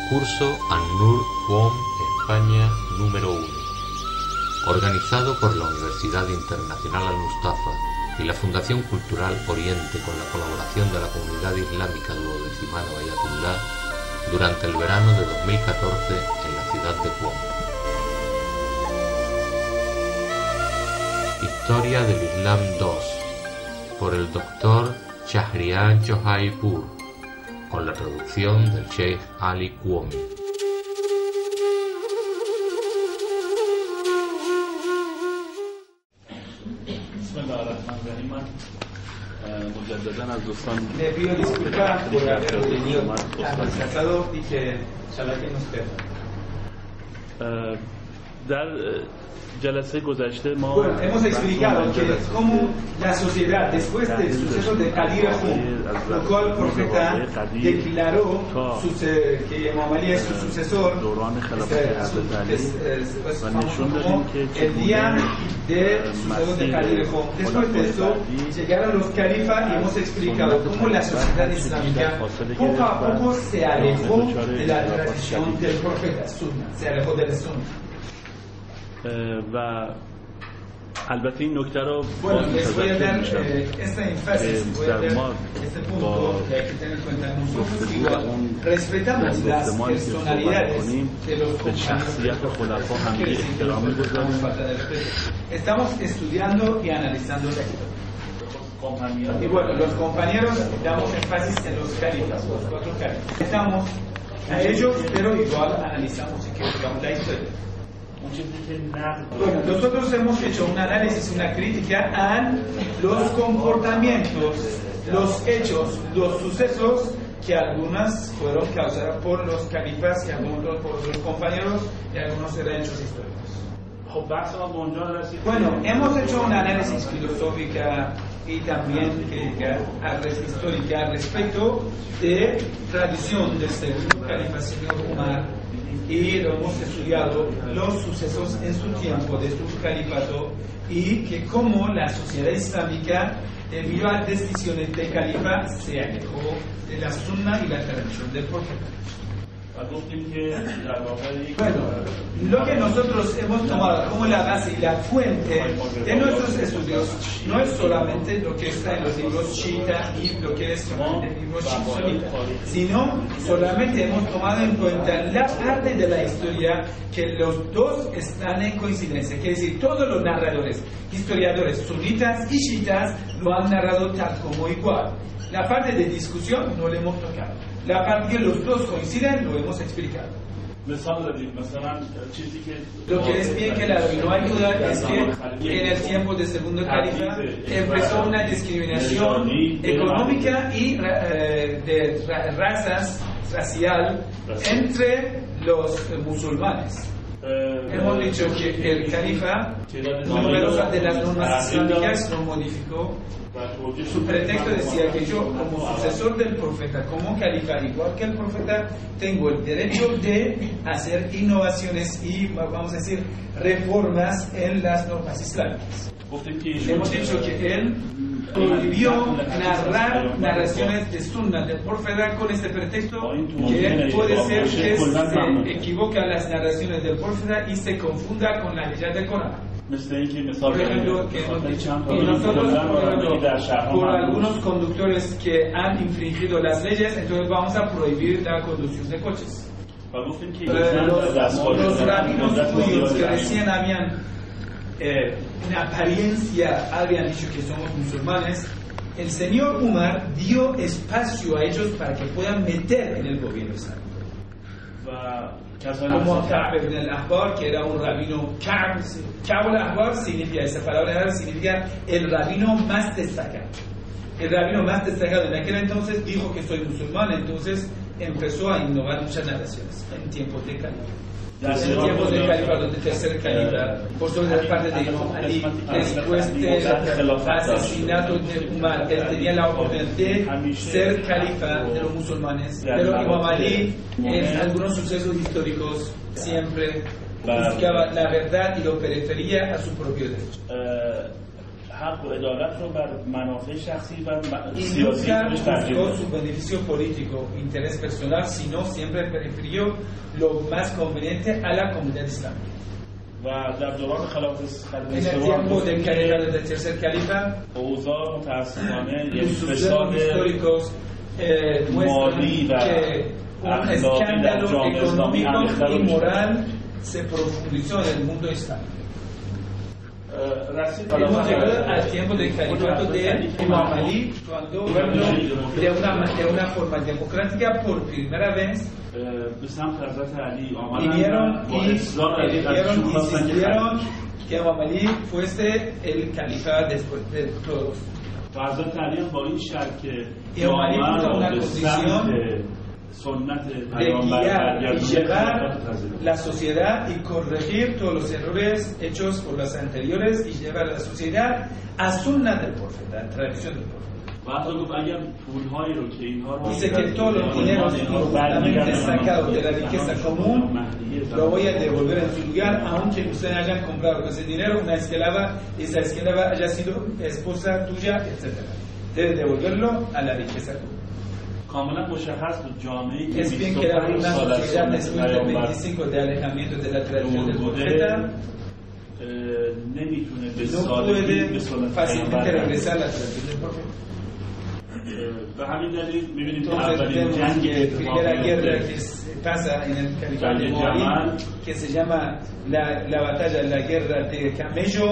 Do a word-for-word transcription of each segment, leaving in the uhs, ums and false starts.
Concurso An-Nur Qom España número uno, organizado por la Universidad Internacional Al-Mustafa y la Fundación Cultural Oriente con la colaboración de la Comunidad Islámica Duodecimana Bayatullah durante el verano de dos mil catorce en la ciudad de Qom. Historia del Islam dos, por el doctor Shahriar Johaipur, con la traducción del Sheikh Ali Qomi. Le pido disculpas por haber venido atrasado y que inshallah que nos perda. Bueno, hemos explicado que como la sociedad después del suceso de Qadir Khum, lo cual el profeta declaró su, que Imam Ali es su sucesor, el día del suceso de Qadir Khum. Después de eso llegaron los califas y hemos explicado cómo la sociedad islámica poco a poco se alejó de la tradición del profeta Sunna, se alejó del Sunna. و البته این نکته رو bueno, les voy a dar eh, esta énfasis, voy a dar este punto que hay que tener en cuenta. Nosotros igual respetamos las personalidades de los compañeros. Estamos estudiando y analizando la historia. Y bueno, los compañeros damos énfasis en los califas, los cuatro califas. Estamos a ellos, pero igual analizamos y criticamos la historia. Bueno, nosotros hemos hecho un análisis, una crítica a los comportamientos, los hechos, los sucesos que algunas fueron causadas por los califas y algunos por los compañeros y algunos eran hechos históricos. Bueno, hemos hecho un análisis filosófico y también crítica histórica al respecto de tradición del segundo califa, señor Umar, y lo hemos estudiado los sucesos en su tiempo de su califato y que como la sociedad islámica debido a decisiones del califa se alejó de la sunna y la tradición del profeta. Bueno, lo que nosotros hemos tomado como la base y la fuente de nuestros estudios no es solamente lo que está en los libros chiita y lo que es en los libros sunitas, sino solamente hemos tomado en cuenta la parte de la historia que los dos están en coincidencia, quiere decir todos los narradores, historiadores sunitas y chiitas lo han narrado tal como igual. La parte de discusión no le hemos tocado. La parte que los dos coinciden lo hemos explicado. Lo que es bien claro y no ayuda es que en el tiempo del segundo califa empezó una discriminación económica y eh, de razas, racial, entre los musulmanes. Hemos dicho que el califa, numerosas de las normas islámicas lo modificó. Su pretexto decía que yo, como sucesor del profeta, como califa, igual que el profeta, tengo el derecho de hacer innovaciones y, vamos a decir, reformas en las normas islámicas. Hemos dicho que él prohibió narrar narraciones de sunna del profeta con este pretexto que puede ser que se equivocan las narraciones del profeta y se confunda con la ley del Corán. Por ejemplo, que hemos dicho, y nosotros, por, ejemplo, por algunos conductores que han infringido las leyes, entonces vamos a prohibir la conducción de coches. Eh, los, los rabinos judíos que recién habían eh, una apariencia, habían dicho que somos musulmanes, el señor Umar dio espacio a ellos para que puedan meter en el gobierno islámico. Como Ka'b ibn al-Ahbar, que era un rabino. Ka'b al-Ahbar significa, esa palabra significa el rabino más destacado. El rabino más destacado en aquel entonces dijo que soy musulmán, entonces empezó a innovar muchas naciones en tiempos de califa. En tiempos del califa, del tercer califa, por sobre la parte de Imam Ali, después del asesinato de Umar, él tenía la oportunidad de ser califa de los musulmanes, pero Imam Ali, en algunos sucesos históricos, siempre buscaba la verdad y lo prefería a su propio derecho. حق و عدالت رو بر منافع شخصی و Y سیاسی nunca خودش ترجیح buscó داد. su beneficio político, interés personal, sino siempre prefirió lo más conveniente a la comunidad islámica. و در دوران خلافت En el tiempo del califato del tercer califa, اوضاع متاسفانه یک los sucesos فساد históricos eh, muestran مالی و que un اخلاقی در escándalo جامعه اسلامی económico عمیق‌تر y و بیشتر. moral se profundizó en el mundo islámico. رسید Hemos llegado al tiempo del califato de Imam Ali, cuando gobernó de una, de una forma democrática por primera vez. به سمت حضرت علی آمدن Vinieron با y اصرار علی eligieron y خواستن که insistieron que Imam Ali fuese el califa después de todos. و حضرت علی هم با این شرط که Y Imam Ali puso جامعه una رو به condición سمت سنت de پیامبر guiar y برگردوندن llevar پذیرفت. la sociedad y corregir todos los errores hechos por las anteriores y llevar a la sociedad a sunna del profeta, a tradición del profeta. و حتی گفت اگر پول‌هایی رو که اینها رو Dice que todos los dineros injustamente sacados de la riqueza común lo voy a devolver en su lugar, aunque ustedes hayan comprado con ese dinero una esclava y esa esclava haya sido esposa tuya, etcétera. Debe devolverlo a la riqueza común. کاملا مشخص بود جامعه‌ای که Es bien que era una sociedad después del veinticinco de alejamiento de la tradición del profeta, نمیتونه به no سادگی به puede سنت fácilmente پیامبر regresar a la tradición del profeta. به همین دلیل می‌بینیم که Entonces اولین vemos جنگی que که la primera اتفاق guerra میفته que se pasa en el califato de جنگ Muawiyah, جمل que se llama la, la batalla, la guerra de Camello.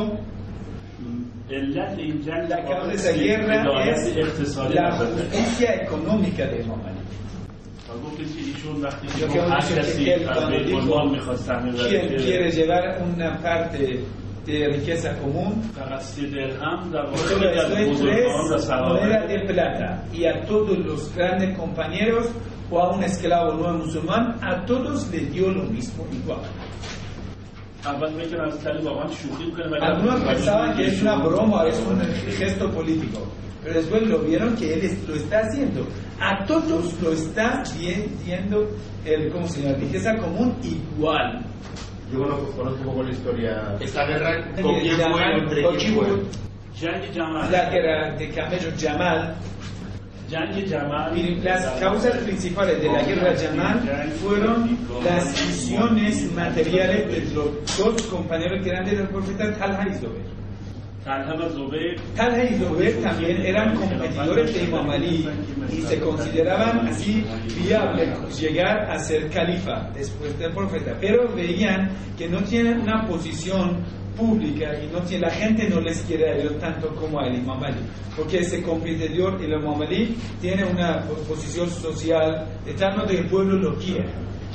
علت این جنگ La causa de esa guerra عدالت es اقتصادی la نبوده. justicia económica de Imam Ali. و گفتیم که ایشون وقتی Lo que که هر hemos dicho کسی que él از cuando بیت dijo المال می‌خواست سهم quien ببره quiere llevar una parte de riqueza común, فقط سه درهم در واقع solo خیلی از esto es بزرگان و tres صحابه monedas de plata y a todos los grandes compañeros o a un esclavo no musulmán, a todos les dio lo mismo igual. اول میگن از طریق واقعا شوخی می‌کنه ولی Algunos pensaban que es una broma, es un gesto político, pero después lo vieron que él es- lo está haciendo. A todos lo está viendo el, ¿cómo se llama? Riqueza común igual. Yo conozco, conozco un poco la historia. Esta guerra, ¿con quién fue? ¿Entre quién fue? جنگ جمل La guerra de Camello Jamal. جنگ جمل Miren, las causas principales de la guerra Jamal fueron las visiones materiales de los dos compañeros grandes del profeta Talha y Zubair. طلحه و زبیر Talha y Zubair también eran competidores de Imam Ali y se consideraban así viables llegar a ser califa después del profeta, pero veían que no tienen una posición pública y no tiene, la gente no les quiere a ellos tanto como a Imam Ali, porque ese competidor, el Imam Ali, tiene una posición social de tal modo que el pueblo lo quiere.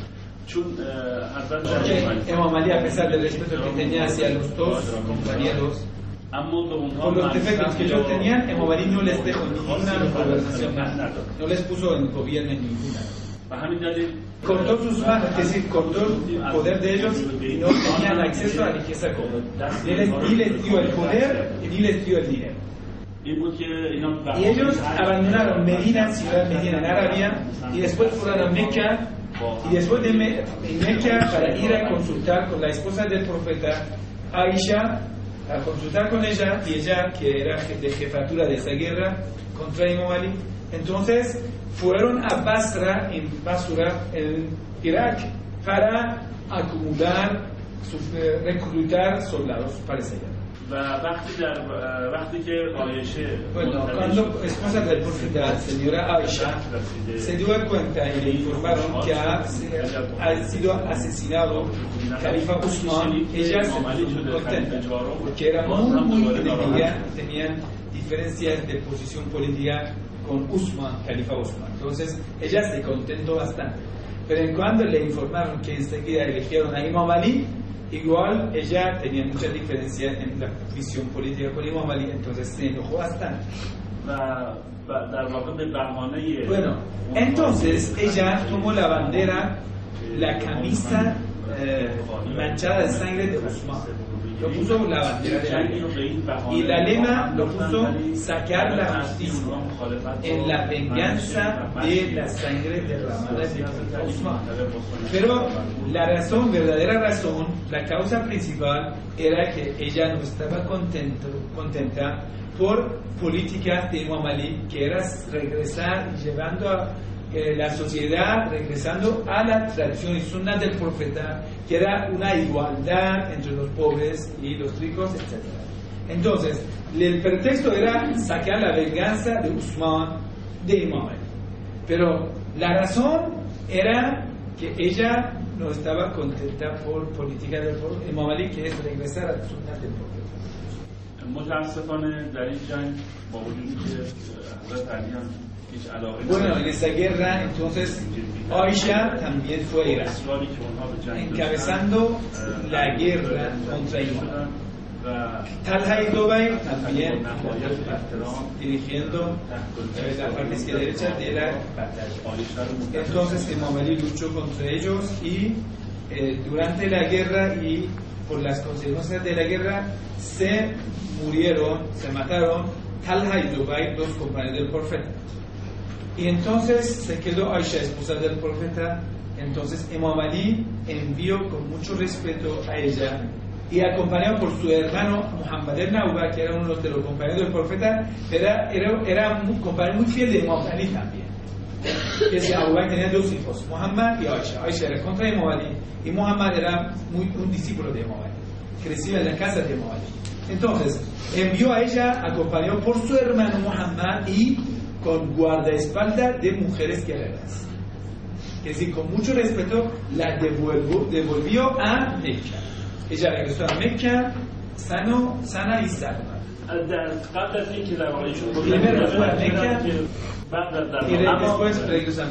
چون اه، حضرت Porque علی Imam Ali, a pesar del respeto que tenía hacia los dos compañeros, اما به اونها por los defectos que ellos tenían, Imam Ali no les dejó ninguna gobernación, نداد. no les puso en gobierno en ninguna. به همین دلیل Cortó sus manos, es decir, cortó el poder de ellos y no tenían acceso a la riqueza común. Ni les, ni les dio el poder ni les dio el dinero. این بود که اینا Y ellos abandonaron Medina, ciudad Medina en Arabia, y después fueron a Meca, y después de Me- en Meca para ir a consultar con la esposa del profeta Aisha, a consultar con ella, y ella que era je- de jefatura de esa guerra contra Imam Ali. Entonces fueron a Basra, en Basra, en Irak, para acumular, su- eh, reclutar soldados para esa guerra. و وقتی در وقتی که عایشه Bueno, cuando esposa del profeta, señora Aisha, se dio cuenta y le informaron que ha, ha sido asesinado el califa Usman, ella se puso muy contenta, porque era muy, muy enemiga, tenían diferencias de posición política con Usman, califa Usman. Entonces, ella se contentó bastante. Pero en cuando le informaron que enseguida eligieron a Imam Ali, igual ella tenía mucha diferencia en la visión política con Imam Ali, entonces se enojó bastante. و و در واقع به بهانه Bueno, entonces ella tomó la bandera, la camisa eh, manchada de sangre de Usman. lo puso la bandera de la guerra. Y la lema lo puso sacar la justicia en la venganza de la sangre derramada de Osman. Pero la razón, verdadera razón, la causa principal era que ella no estaba contento, contenta por política de Imam Ali, que era regresar y llevando a eh, la sociedad, regresando a la tradición y sunna del profeta, que era una igualdad entre los pobres y los ricos, etcétera. Entonces, el pretexto era sacar la venganza de Usman de Imam Ali. Pero la razón era que ella no estaba contenta por política del Imam Ali, que es regresar a la sunna del profeta. متاسفانه در این جنگ با وجودی که حضرت علی هم هیچ علاقه Bueno, en esa guerra, entonces, Aisha también fue a Irak, encabezando la guerra contra Irak. Talha y Zubayr también dirigiendo la parte izquierda y derecha de la batalla. Entonces, Imam Ali luchó contra ellos y eh, durante la guerra y por las consecuencias de la guerra se murieron, se mataron Talha y Zubayr, dos compañeros del profeta. Y entonces se quedó Aisha, esposa del profeta. Entonces Imam Ali envió con mucho respeto a ella y acompañado por su hermano Muhammad ibn Auba, que era uno de los compañeros del profeta, era, era, era un compañero muy fiel de Imam Ali también. Ese Auba tenía dos hijos, Muhammad y Aisha. Aisha era contra Imam Ali y Muhammad era muy, un discípulo de Imam Ali, creció en la casa de Imam Ali. Entonces envió a ella acompañado por su hermano Muhammad y con guardaespaldas de mujeres guerreras. Es decir, con mucho respeto la devuelvo, devolvió a Mecca. Ella regresó a Mecca sano, sana y salva. Primero fue a Mecca y después regresó a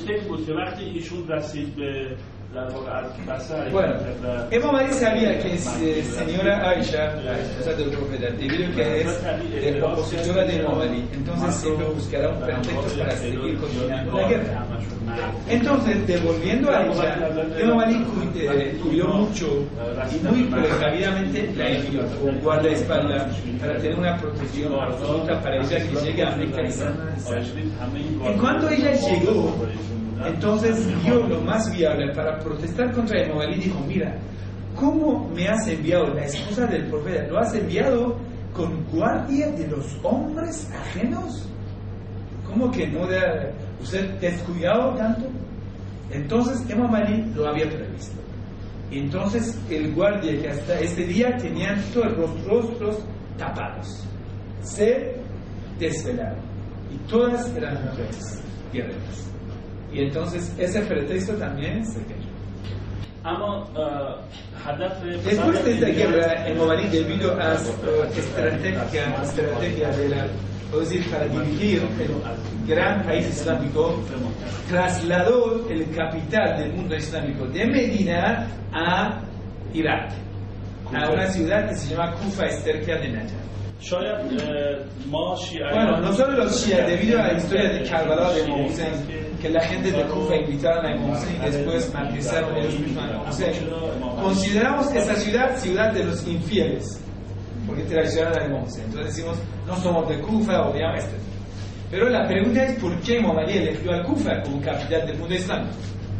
Mecca. Bueno, Imam Ali sabía que es eh, señora Aisha, la esposa del profeta, debido a que es de opositora de Imam Ali, entonces siempre buscará un pretexto para seguir continuando la guerra. Entonces, devolviendo a ella, Imam Ali cuidó mucho y muy precavidamente la envió con guardaespaldas para tener una protección absoluta para ella que llegue a Mecca y sana. En cuanto ella llegó, entonces vio lo más viable para protestar contra Imam Ali. Dijo: mira, ¿cómo me has enviado la esposa del profeta? ¿Lo has enviado con guardia de los hombres ajenos? ¿Cómo que no de usted descuidado tanto? Entonces Imam Ali lo había previsto. Entonces el guardia, que hasta este día tenían todos los rostros tapados, se desvelaron y todas eran mujeres guerreras. Y entonces ese pretexto también se cayó. Después de esta guerra, Imam Ali, debido a su estrategia, estrategia de la, es decir, para dirigir el gran país islámico, trasladó el capital del mundo islámico de Medina a Irak, a una ciudad que se llama Kufa, cerca de Najaf. Bueno, no solo los Shia, debido a la historia de Karbala de Imam Hussein, que la gente de Kufa invitaron a Imam Hussein y después martirizaron ellos mismos a Imam Hussein, consideramos esa ciudad ciudad de los infieles, porque traicionaron a Imam Hussein. Entonces decimos, no somos de Kufa o de este. Pero la pregunta es, ¿por qué Imam Ali eligió a Kufa como capital del mundo islámico?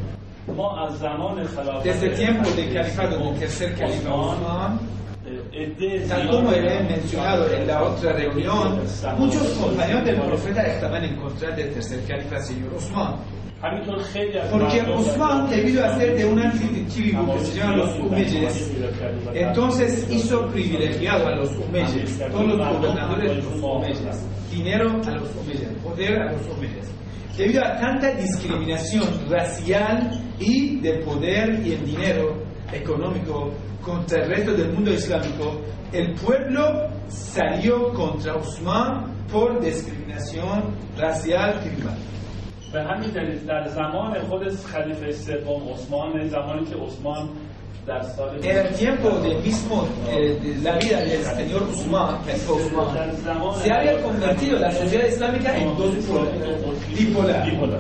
Desde el tiempo del califato del tercer califa Osman, tal como he mencionado en la otra reunión, muchos compañeros del profeta estaban en contra del tercer califa, señor Osman. Porque Osman, debido a ser de una tribu que se llama los Umeyes, entonces hizo privilegiado a los Umeyes, todos los gobernadores de los Umeyes, dinero a los Umeyes, poder a los Umeyes. Debido a tanta discriminación racial y de poder y el dinero económico contra el resto del mundo islámico, el pueblo salió contra Osman por discriminación racial tribal. به همین دلیل در زمان خود خلیفه سوم عثمان، زمانی که عثمان در سال En el tiempo del mismo eh, de la vida del señor Usman, que fue Usman, se había convertido la sociedad islámica en dos polos, bipolar.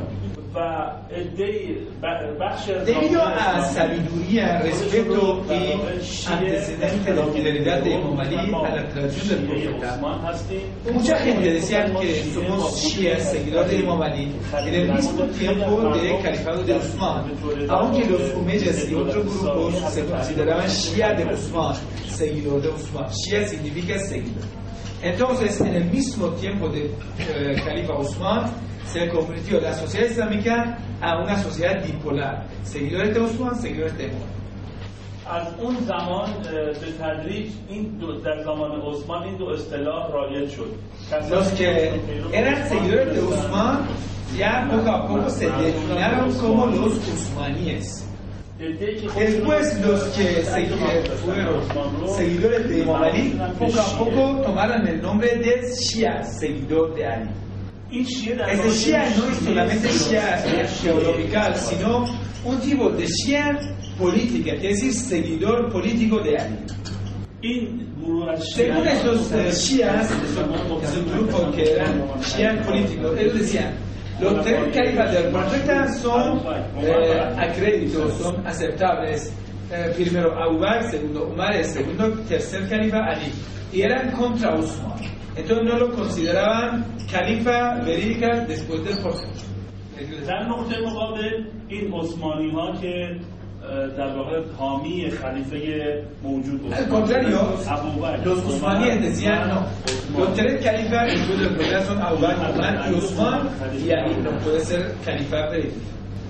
Debido a sabiduría, respeto y antecedente de fidelidad de Imam Ali a la tradición del profeta, mucha gente decía que somos shias, seguidores de Imam Ali, en el mismo tiempo del califado de Usman, aunque los umeyas y otros grupos se consideraban shia de Usman, seguidor de Usman. Shia significa seguidor. Entonces, en el mismo tiempo del eh, califa Usman, se convirtió la sociedad islámica a una sociedad bipolar. Seguidores de Usman, seguidores de Imam. از اون زمان به تدریج این دو در زمان عثمان این دو اصطلاح رایج شد. Los que eran seguidores de Usman ya poco a poco se denominaron como los usmaníes. Después los que se, fueron seguidores de Imam Ali poco a poco tomaron el nombre de Shia, seguidor de Ali. Este Shia no es solamente Shia geológica, sino un tipo de Shia política, quiere decir seguidor político de Ali. Según estos uh, Shias, es un grupo que eran Shia políticos, ellos decían: los tres califas del profeta son eh, acréditos, son aceptables. Eh, primero Abu Bakr, segundo Umar, el segundo, tercer califa Ali. Y eran contra Usman. Entonces no lo consideraban califa verídica después del profeta. در نقطه مقابل این عثمانی ها که در واقع حامی خلیفه موجود بود. Al contrario, los usmaníes decían no. Los tres califas después del profeta son Abu Bakr, Umar y Usman, y Ali no puede ser califa verídica.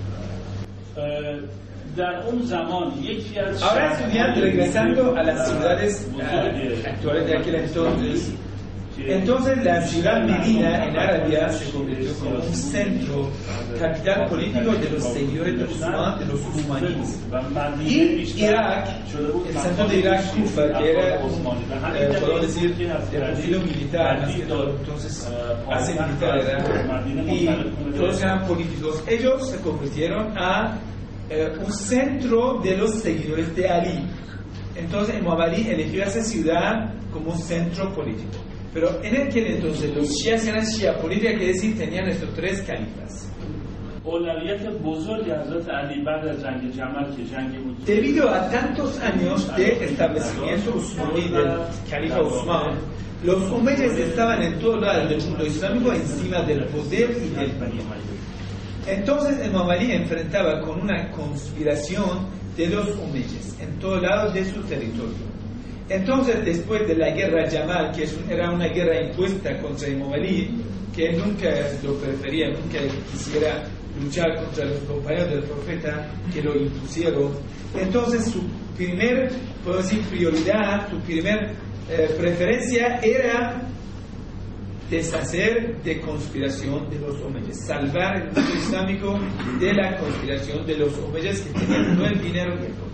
Ahora estudiando, regresando a las ciudades uh, actuales de aquel entonces, entonces la ciudad Medina en Arabia se convirtió como un centro, capital político de los seguidores de Usman, de los usmaníes. Y Irak, el centro de Irak, Kufa, que era, eh, podemos decir, de perfil militar, más que todo, entonces, base militar era, y todos eran políticos. Ellos se convirtieron a eh, un centro de los seguidores de Ali. Entonces, Imam Ali eligió esa ciudad como un centro político. Pero en aquel entonces los shias eran shia política, que decir tenían estos tres califas. Debido a tantos años de establecimiento usmaní del califa Usman, los umeyas estaban en todo lado del mundo islámico encima del poder y del poder. Entonces Imam Ali enfrentaba con una conspiración de los umeyas en todo lado de su territorio. Entonces, después de la guerra Yamal, que era una guerra impuesta contra Imam Ali, que nunca lo prefería, nunca quisiera luchar contra los compañeros del profeta, que lo impusieron, entonces su primer, puedo decir, prioridad, su primer eh, preferencia era deshacer de conspiración de los omeyas, salvar el mundo islámico de la conspiración de los omeyas, que tenían todo el dinero y el poder.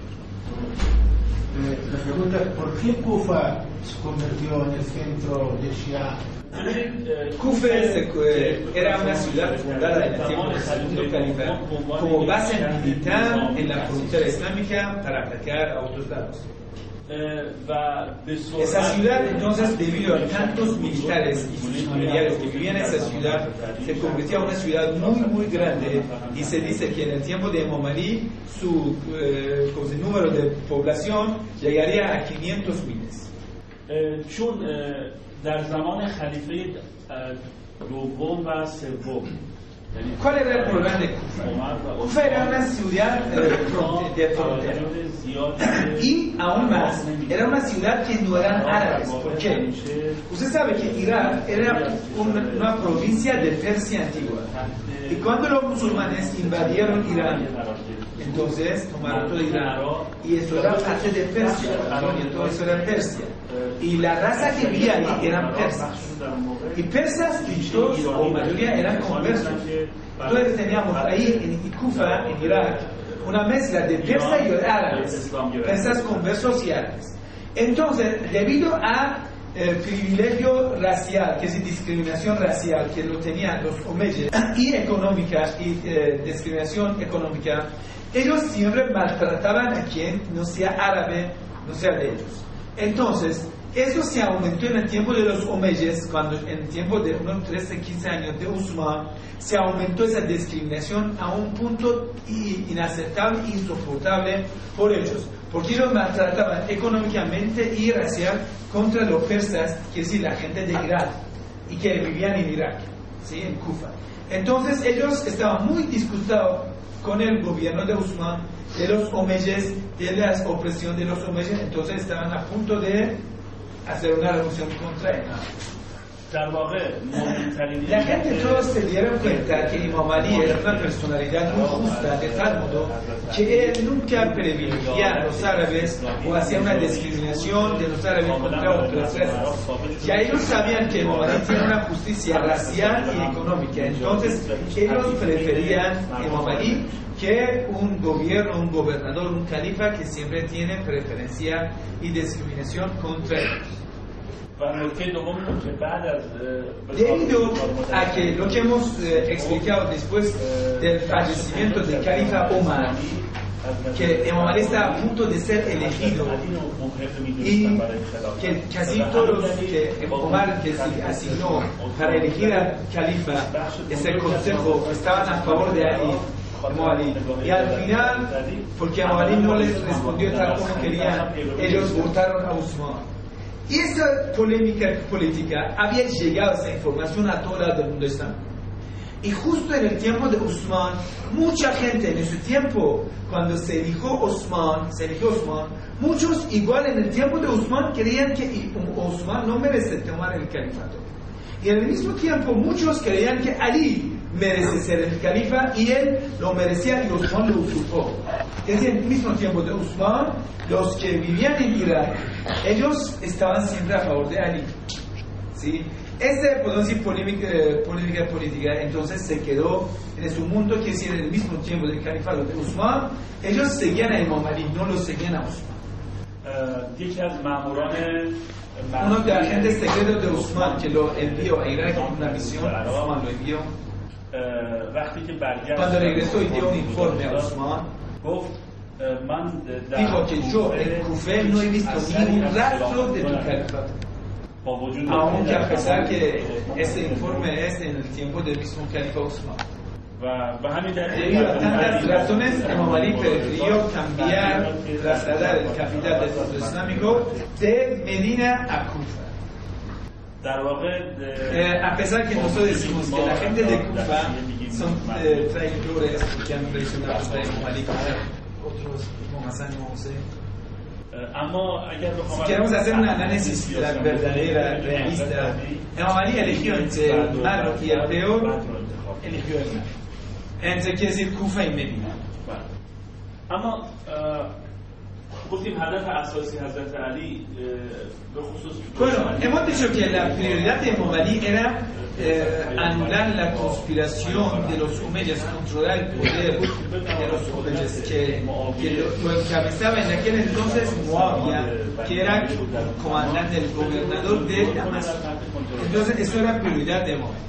La pregunta es: ¿por qué Kufa se convirtió en el centro de Shia? Kufa era una ciudad fundada en el tiempo del segundo califa como base militar en la frontera islámica para atacar a otros lados. Esa ciudad, entonces, debido a tantos militares y sus familiares que vivían en esa ciudad, se convirtió en una ciudad muy, muy grande, y se dice que en el tiempo de Imam Ali su eh, el número de población llegaría a quinientos miles. چون در زمان خلیفه دوم و سوم ¿Cuál era el problema de Kufa? Kufa era una ciudad eh, de frontera. Y aún más, era una ciudad que no eran árabes. ¿Por qué? Usted sabe que Irak era una, una provincia de Persia antigua. Y cuando los musulmanes invadieron Irán, entonces tomaron todo Irán. Y eso era parte de Persia. Y todo eso era Persia. Y la raza que vivía ahí eran persas. Y persas, y todos, o mayoría, eran conversos. Entonces teníamos ahí en Kufa, en Irak, una mezcla de persas y árabes, persas conversos y árabes. Entonces, debido a el privilegio racial, que es discriminación racial, que lo tenían los omeyas, y económica, y eh, discriminación económica, ellos siempre maltrataban a quien no sea árabe, no sea de ellos. Entonces, Eso se aumentó en el tiempo de los omeyes, cuando en el tiempo de unos trece, quince años de Usman, se aumentó esa discriminación a un punto inaceptable e insoportable por ellos, porque ellos maltrataban económicamente y racial contra los persas, quiere decir la gente de Irak, y que vivían en Irak, ¿sí? En Kufa. Entonces ellos estaban muy disgustados con el gobierno de Usman, de los omeyes, de la opresión de los omeyes, entonces estaban a punto de hacer una revolución contra él. La gente todos se dieron cuenta que Imam Ali era una personalidad muy justa, de tal modo que él nunca privilegiaba a los árabes o hacía una discriminación de los árabes contra otras razas. Ya ellos sabían que Imam Ali tiene una justicia racial y económica, entonces ellos preferían a Imam Ali que un gobierno, un gobernador, un califa que siempre tiene preferencia y discriminación contra ellos. Debido a que lo que hemos eh, explicado después del fallecimiento del califa Omar, que Imam Ali está a punto de ser elegido y que casi todos los que Omar que se asignó para elegir al califa, ese consejo, estaban a favor de Ali. Ali. Y al final, porque Imam Ali no les respondió tal como querían, ellos votaron a Usman. Y esa polémica política había llegado esa información a todo el mundo islámico. Y justo en el tiempo de Usman, mucha gente en ese tiempo, cuando se eligió Usman, se eligió Usman, muchos igual en el tiempo de Usman creían que Usman no merece tomar el califato. Y al mismo tiempo muchos creían que Ali merece ser el califa y él lo merecía y Usman lo usurpó. Es decir, en el mismo tiempo de Usman, los que vivían en Irak, ellos estaban siempre a favor de Ali. ¿Sí? Esa, podemos decir, polémica, polémica política, entonces se quedó en su mundo, que decir, en el mismo tiempo del califato de Usman, ellos seguían a Imam Ali, no lo seguían a Usman. Uno de los agentes secretos de Usman que lo envió a Irak en una misión, Usman lo envió. Cuando regresó y dio un informe a Usman, dijo que yo en Kufa no he visto ni un rastro de tu califato. Aunque a pesar que ese informe es en el tiempo del mismo califa Usman. Debido a tantas razones, Imam Ali prefirió cambiar, trasladar el capital del mundo islámico de Medina a Kufa. Eh, a pesar que nosotros decimos que la gente de Kufa son eh, traidores porque han traicionado a Imam Ali, otros como Hassan y Hussein. Si queremos hacer un análisis la verdadera, realista, Imam Ali eligió entre el malo y el peor, eligió el malo. Entre, quiere decir, Kufa y Medina. اما گفتیم هدف اساسی حضرت علی به خصوص Bueno, hemos dicho que la prioridad de Imam Ali era eh, anular la conspiración de los omeyas, controlar el poder de los omeyas, que, que lo, lo encabezaba en aquel entonces Muawiyah, que era el comandante, el gobernador de Damasco. Entonces, eso era prioridad de Imam Ali.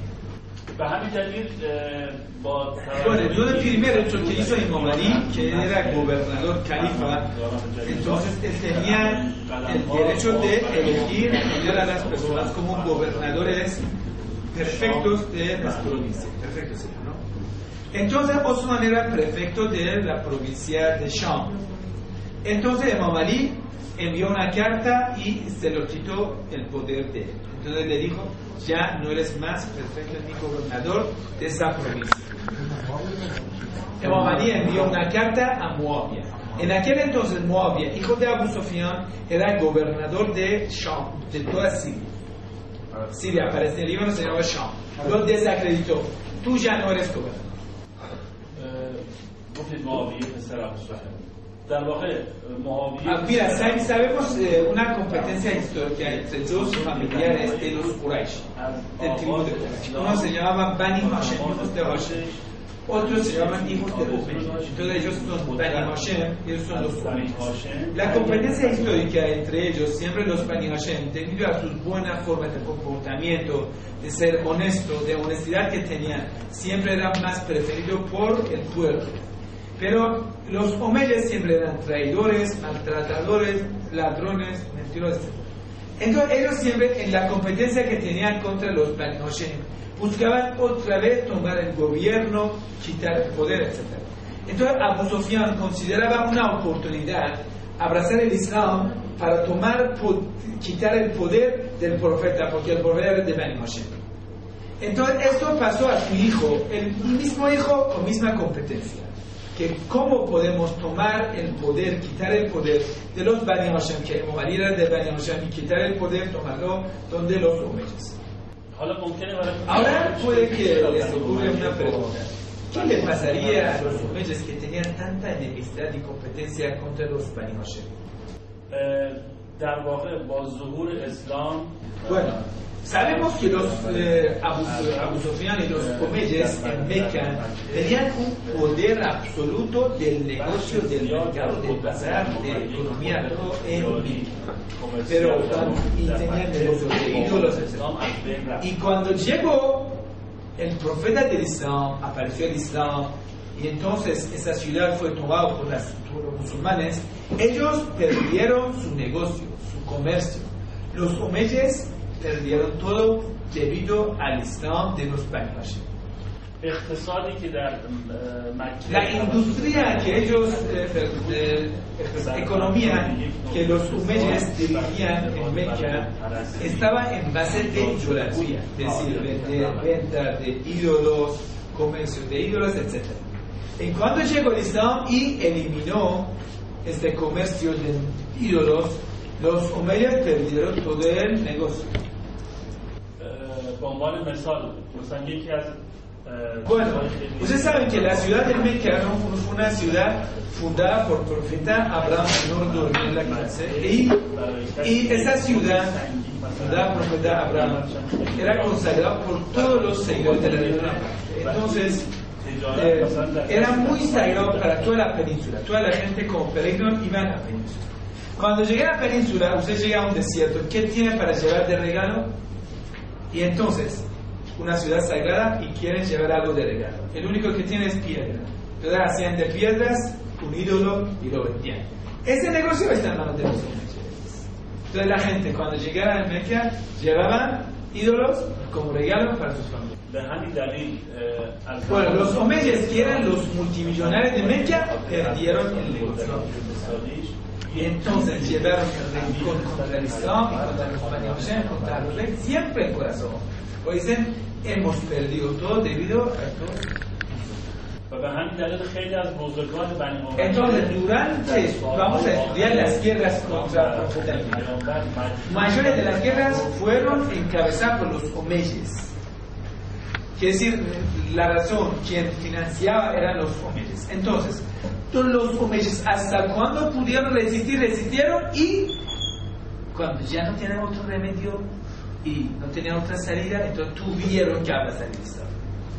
Bueno, yo primero hecho que hizo Imam Ali, que era gobernador califa, entonces él tenía el derecho de elegir a las personas como gobernadores perfectos de las provincias. Perfectos, ¿no? Entonces Osman era prefecto de la provincia de Sham. Entonces Imam Ali envió una carta y se lo quitó el poder de él. Entonces le dijo, ya no eres más perfecto ni gobernador de esa provincia. Imam Ali envió una carta a Muawiyah. En aquel entonces Muawiyah, hijo de Abu Sufyan, era gobernador de Sham, de toda Siria. Siria, aparece en el Líbano, se llamaba Sham. Lo desacreditó. Tú ya no eres gobernador. Ah, mira, sabemos eh, una competencia histórica entre dos familiares de los Quraysh, del tribu de Quraysh. Uno se llamaba Bani Hashem, hijos de Hashem, otros se llaman hijos de Umayya. Entonces ellos son Bani Hashem y ellos son los Umayyas. La competencia histórica entre ellos, siempre los Bani Hashem, debido a sus buenas formas de comportamiento, de ser honestos, de honestidad que tenían, siempre eran más preferidos por el pueblo. Pero los omeyas siempre eran traidores, maltratadores, ladrones, mentirosos. Entonces ellos siempre en la competencia que tenían contra los Bani Hashim buscaban otra vez tomar el gobierno, quitar el poder, etcétera. Entonces Abu Sufyan consideraba una oportunidad abrazar el Islam para tomar, quitar el poder del profeta, porque el profeta era de Bani Hashim. Entonces esto pasó a su hijo, el mismo hijo con misma competencia, que cómo podemos tomar el poder, quitar el poder de los Bani Hashim, que Umar era de Bani Hashim, y quitar el poder, tomarlo donde los Umayyads. Ahora puede que les ocurra una pregunta. ¿Qué le pasaría a los Umayyads que tenían tanta enemistad y competencia contra los Bani Hashim? Bueno, sabemos que los eh, Abu, Abu Sufyan y los Umayyads en Meca tenían un poder absoluto del negocio, del mercado, del bazar, de la economía, todo en Meca. Pero y tenían negocios de ídolos, etcétera. Y cuando llegó el profeta del Islam, apareció el Islam, y entonces esa ciudad fue tomada por, las, por los musulmanes, ellos perdieron su negocio, su comercio. Los Umayyads perdieron todo debido al Islam de los Bani Hashim. La industria que ellos, eh, eh, eh, economía que los Umayyads dirigían en Meca estaba en base de idolatría, es decir, de venta de ídolos, comercio de ídolos, etcétera. En cuanto llegó el Islam y eliminó este comercio de ídolos, los Umayyads perdieron todo el negocio. Bueno, ustedes saben que la ciudad de Meca fue una ciudad fundada por el profeta Abraham, no dormía en la clase, y, y esa ciudad fundada por el profeta Abraham era consagrada por todos los seguidores de la religión. Entonces, eh, era muy sagrado para toda la península. Toda la gente como peregrinos iban a la península. Cuando llegué a la península, usted llega a un desierto, ¿qué tiene para llevar de regalo? Y entonces, una ciudad sagrada y quieren llevar algo de regalo. El único que tiene es piedra. Entonces hacían de piedras un ídolo y lo vendían. Ese negocio está en manos de los Umayyads. Entonces la gente cuando llegara a Meca llevaban ídolos como regalo para sus familias. Bueno, los Umayyads, que eran los multimillonarios de Meca, perdieron el negocio. Y entonces llevaron el rencor contra el Islam y contra los Bani Hashim, contra los reyes, siempre en corazón. O dicen, hemos perdido todo debido a esto. Entonces, durante vamos a estudiar las guerras contra el profeta. La mayoría de las guerras fueron encabezadas por los Umayyads. Quiere decir, la razón, quien financiaba eran los Umayyads. Entonces, todos los Umayyads, hasta cuando pudieron resistir, resistieron, y cuando ya no tenían otro remedio y no tenían otra salida, entonces tuvieron que abrazar el Islam.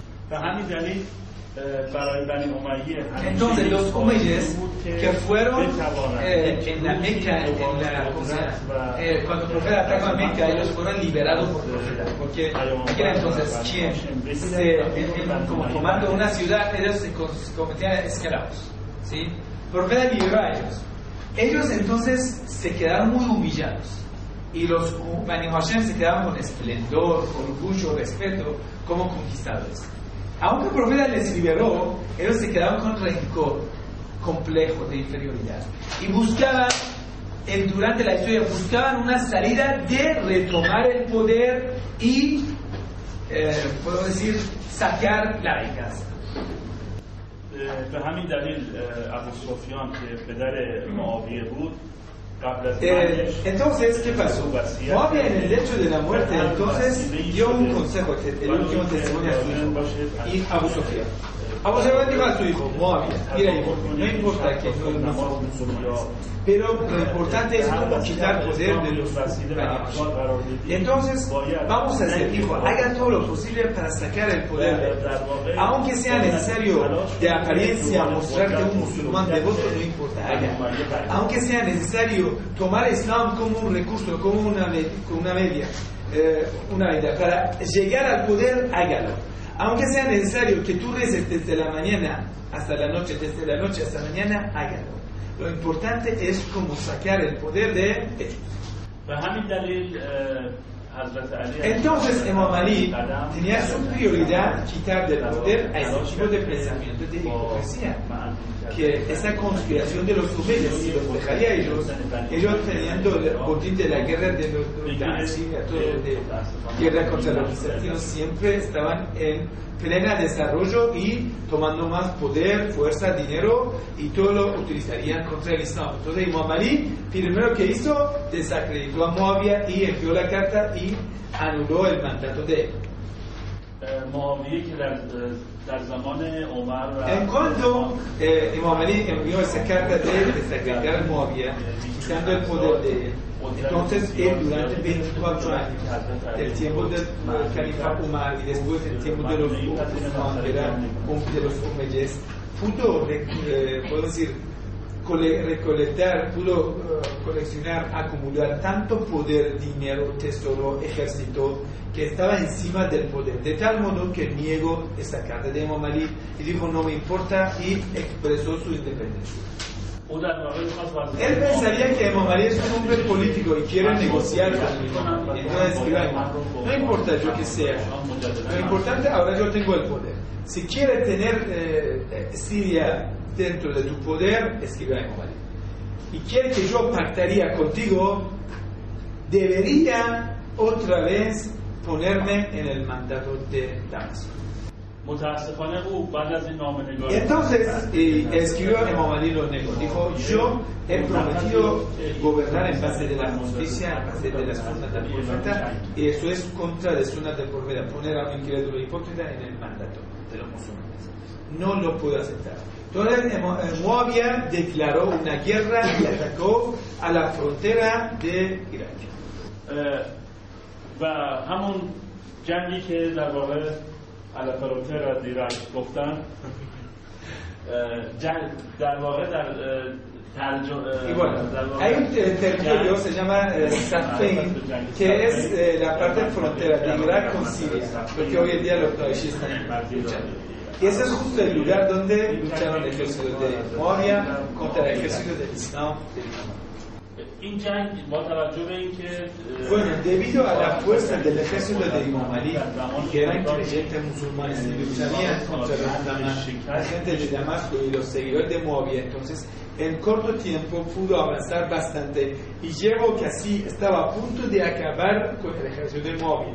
Entonces los Umayyads que fueron eh, en la Meca, en la, o sea, eh, cuando el profeta atacó a Meca, ellos fueron liberados por el profeta, porque era entonces quien se, en, en, como tomando una ciudad, ellos se cometían esclavos, ¿sí? El profeta liberó a ellos. Ellos entonces se quedaron muy humillados, y los Bani Hashim se quedaron con esplendor, orgullo, respeto como conquistadores. Aunque el profeta les liberó, ellos se quedaron con rencor, complejo de inferioridad, y buscaban, en, durante la historia, buscaban una salida de retomar el poder y, eh, puedo decir, sacar la riqueza. به همین دلیل ابو سفیان که پدر معاویه بود Eh, entonces, ¿qué pasó? Muawiyah, en el hecho de la muerte, entonces dio un consejo, el último testimonio a su hijo, y Abu Sufyan. Abu Sufyan dijo a su hijo, Muawiyah, mira hijo, no importa que no somos musulmanes, pero lo importante es cómo quitar poder de los Bani. Entonces, vamos a hacer, hijo, haga todo lo posible para sacar el poder de ellos. Aunque sea necesario de apariencia mostrarte un musulmán devoto, no importa, haga. Aunque sea necesario tomar Islam como un recurso, como una, una media, eh, una media, para llegar al poder, hágalo. Aunque sea necesario que tú reces desde la mañana hasta la noche, desde la noche hasta la mañana, hágalo. Lo importante es cómo sacar el poder de ellos. Entonces Imam Ali tenía su prioridad quitar del poder a ese tipo de pensamiento de hipocresía, que esa conspiración de los humildes, si los dejaría ellos, ellos teniendo el botín de la guerra de los Danzig, de guerra contra los cristianos, siempre estaban en plena desarrollo y tomando más poder, fuerza, dinero, y todo lo utilizarían contra el Islam. Entonces Imam Ali, primero que hizo, desacreditó a Muawiyah y envió la carta y anuló el mandato de él. En cuanto eh, Imam Ali envió esa carta de desacreditar a Muawiyah, quitando el poder de él, entonces él durante veinticuatro años, el tiempo del califa Umar y después el tiempo de los Uthman, de los Umayyads, pudo, eh, puedo decir, recolectar, pudo uh, coleccionar, acumular tanto poder, dinero, tesoro, ejército, que estaba encima del poder, de tal modo que niegó esa carta de Imam Ali y dijo no me importa y expresó su independencia. Él pensaría que Imam Ali es un hombre político y quiere negociar con él. Entonces escribe, no importa yo que sea, lo importante ahora yo tengo el poder. Si quiere tener eh, Siria dentro de tu poder, escribe a Imam Ali. Y quiere que yo pactaría contigo, debería otra vez ponerme en el mandato de Damasco. Entonces eh, escribió Imam Ali lo negó. Dijo, yo he prometido gobernar en base de la justicia, en base de la sunna del profeta, y eso es contra la sunna del profeta, poner a un incrédulo hipócrita en el mandato de los musulmanes. No lo puedo aceptar. Entonces Muawiyah declaró una guerra y atacó a la frontera de Irak. و همون جنگی که در واقع علی فروتر از ایران گفتن جنگ در واقع در Y bueno, hay un territorio, se llama eh, Safin, que es eh, la parte frontera de Irak con Siria, porque hoy en día los países están luchando. Y ese es justo el lugar donde lucharon el ejército de Muawiyah contra el ejército del Islam del Imam. Bueno, debido a la fuerza del ejército de Imam Ali, que eran creyentes musulmanes y lucharían contra la gente de Damasco y los seguidores de Muawiyah, entonces en corto tiempo pudo avanzar bastante y llegó que así estaba a punto de acabar con el ejército de Muawiyah.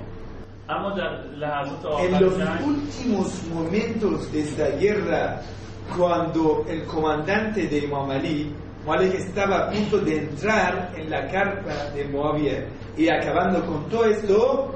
En los últimos momentos de esta guerra, cuando el comandante de Imam Ali, Malik, estaba a punto de entrar en la carpa de Muawiyah y acabando con todo esto,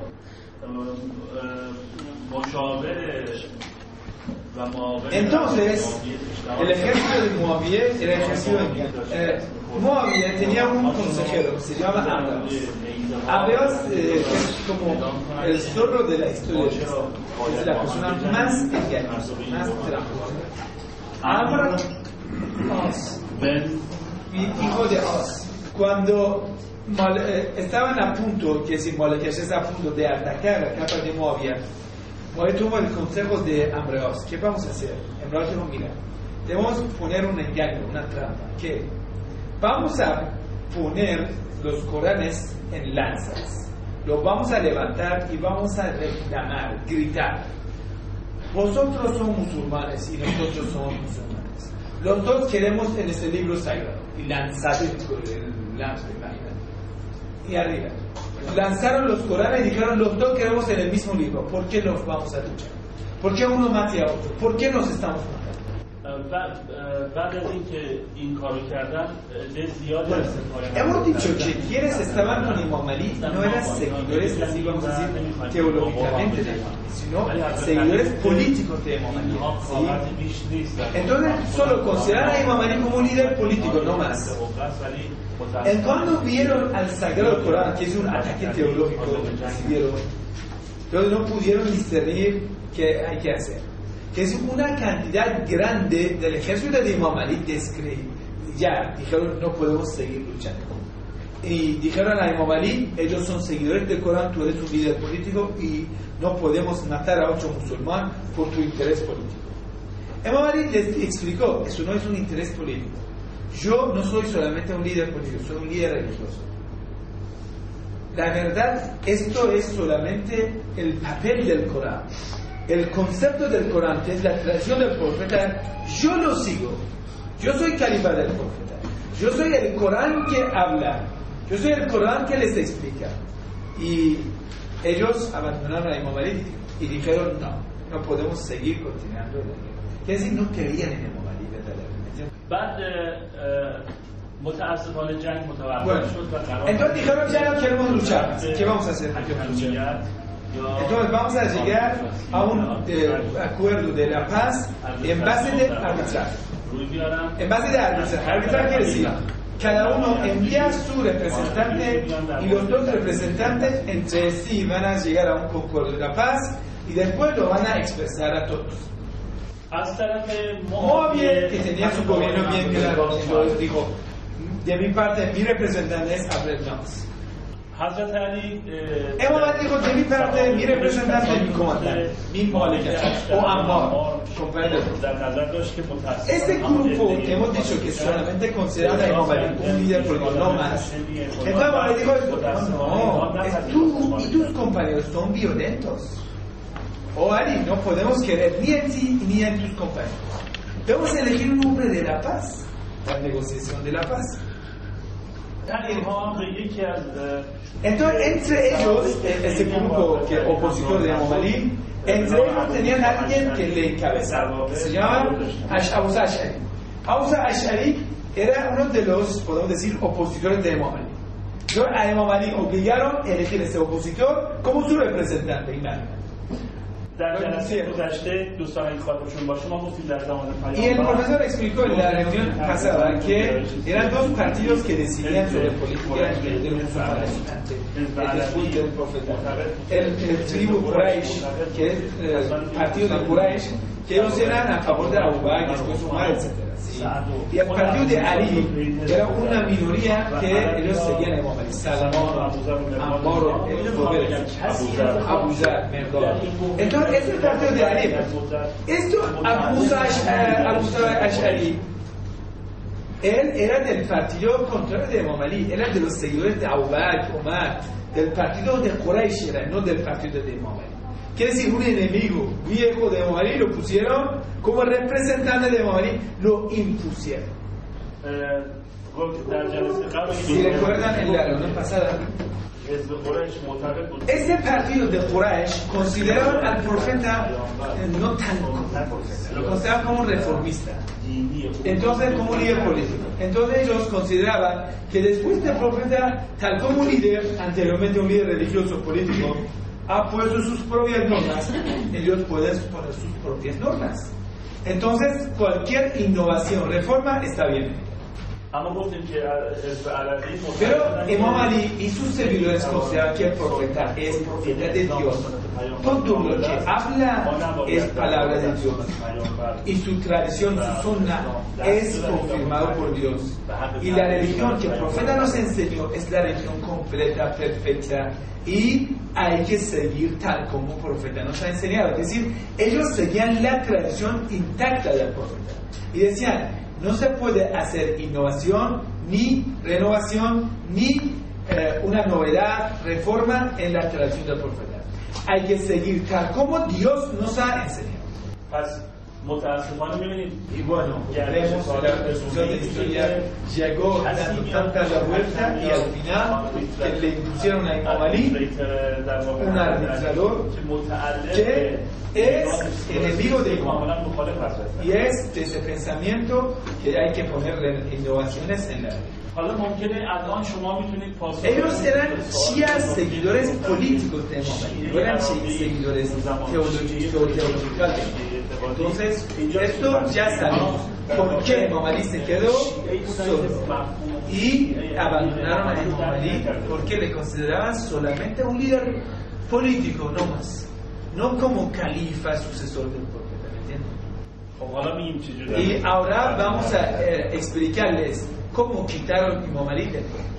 entonces el ejército de Muawiyah era el ejército de eh, Muawiyah tenía un consejero que se llama Amreos. Amreos eh, es como el zorro de la historia, es la persona más engañosa, más tramposa. Amreos, hijo de Os, cuando eh, estaban a punto, que si Mordecai está a punto de atacar la capa de Muawiyah, Muawiyah tuvo el consejo de Amreos. ¿Qué vamos a hacer? Amreos dijo, mira, debemos poner un engaño, una trampa, que vamos a poner los Coranes en lanzas, los vamos a levantar y vamos a reclamar, gritar, vosotros son musulmanes y nosotros somos musulmanes, los dos queremos en este libro sagrado, y lanzar el lanzo, y arriba lanzaron los Coranes y dijeron, los dos queremos en el mismo libro. ¿Por qué nos vamos a luchar? ¿Por qué uno mate a otro? ¿Por qué nos estamos matando? Hemos dicho que quienes estaban con Imam Ali no eran seguidores, así vamos a decir, teológicamente de Imam Ali, sino seguidores políticos de Imam Ali, ¿sí? Entonces solo consideraron a Imam Ali como un líder político, no más. En cuando vieron al Sagrado Corán, que es un ataque teológico, recibieron, entonces no pudieron discernir qué hay que hacer. Que es una cantidad grande del ejército de Imam Ali descreído. Ya, dijeron, no podemos seguir luchando. Y dijeron a Imam Ali, ellos son seguidores del Corán, tú eres un líder político y no podemos matar a otro musulmán por tu interés político. Imam Ali les explicó, eso no es un interés político. Yo no soy solamente un líder político, soy un líder religioso. la verdad, esto es solamente el papel del Corán. El concepto del Corán, que es la tradición del profeta, yo lo sigo. Yo soy califa del profeta. Yo soy el Corán que habla. Yo soy el Corán que les explica. Y ellos abandonaron a Imam Ali y dijeron, no, no podemos seguir continuando. Quiere decir, no querían en Imam Ali, verdaderamente. بعد متاسفانه جنگ متوقف شد و قرار entonces dijeron ya no queremos luchar más. ¿Qué vamos a hacer? Entonces vamos a llegar a un eh, acuerdo de la paz en base de arbitraje. En base de arbitraje. Arbitraje quiere decir, cada uno envía su representante y los dos representantes entre sí van a llegar a un acuerdo de la paz y después lo van a expresar a todos. Moabiel, que tenía su gobierno bien claro, dijo, de mi parte, mi representante es Abdel Nas. Imam Ali dijo, de mi parte, mi representante es mi comandante, mi Malik, o Ammar, compañero. Este grupo que hemos dicho que solamente consideran a Imam Ali un líder político, no más. Entonces Imam Ali dijo, no, no, es tú y tus compañeros son violentos. Oh Ali, no podemos querer ni en ti ni en tus compañeros. Debemos elegir un hombre de la paz, la negociación de la paz. Entonces, entre ellos, ese grupo que opositor de Imam Ali, entre ellos tenían a alguien que le encabezaba, que se llama Abu Ash'ari. Abu Ash'ari era uno de los, podemos decir, opositores de Imam Ali. Entonces, a Imam Ali obligaron a elegir a ese opositor como su representante, imagínate. در جلسه گذشته دوستان این خاطرشون باشه ما گفتیم در زمان Y el profesor explicó en la reunión pasada que eran dos partidos que decidían sobre política de los musulmanes después del profeta. El, el tribu Quraysh, que es el partido de Quraysh, que ellos eran a favor de Abu Bakr, después Umar, etcétera. Sí. Y el partido de Ali era una minoría que ellos seguían a Imam Ali, Salomón, Ammar, el poder, Abu Zar, perdón. Entonces, este es el partido de Ali. Esto, Abu Ash'ari, él era del partido contrario de Imam Ali, era de los seguidores de Abu Bakr, Umar, del partido de Quraysh, era, no del partido de Imam Ali. Quiere decir, un enemigo viejo de Imam Ali lo pusieron como representante de Imam Ali, lo impusieron. Si recuerdan en la reunión pasada, ese partido de Quraysh consideraban al profeta eh, no tan como profeta, lo consideraban como un reformista, entonces como un líder político. Entonces ellos consideraban que después del profeta, tal como un líder, anteriormente un líder religioso político, ha puesto sus propias normas, ellos pueden poner sus propias normas. Entonces cualquier innovación, reforma está bien. Pero Imam Ali y sus seguidores consideran que el profeta es profeta de Dios. Todo lo que habla es palabra de Dios. Y su tradición, su sunna, es confirmado por Dios. Y la religión que el profeta nos enseñó es la religión completa, perfecta. Y hay que seguir tal como el profeta nos ha enseñado. Es decir, ellos seguían la tradición intacta del profeta. Y decían, no se puede hacer innovación, ni renovación, ni eh, una novedad, reforma en la tradición del profeta. Hay que seguir tal como Dios nos ha enseñado. Y bueno, vemos la reconstrucción de la historia llegó dando tanta la vuelta y al final que le impusieron a Imam Ali, un arbitrador que es enemigo de Imam y es de ese pensamiento que hay que poner innovaciones en la ley. Ellos eran shias seguidores políticos de Imam Ali, no eran seguidores teológicos. Entonces, esto ya sabemos por qué Imam Ali se quedó solo y abandonaron a Imam Ali porque le consideraban solamente un líder político, no más, no como califa, sucesor del profeta, ¿me entienden? Y ahora vamos a eh, explicarles cómo quitaron Imam Ali del poder.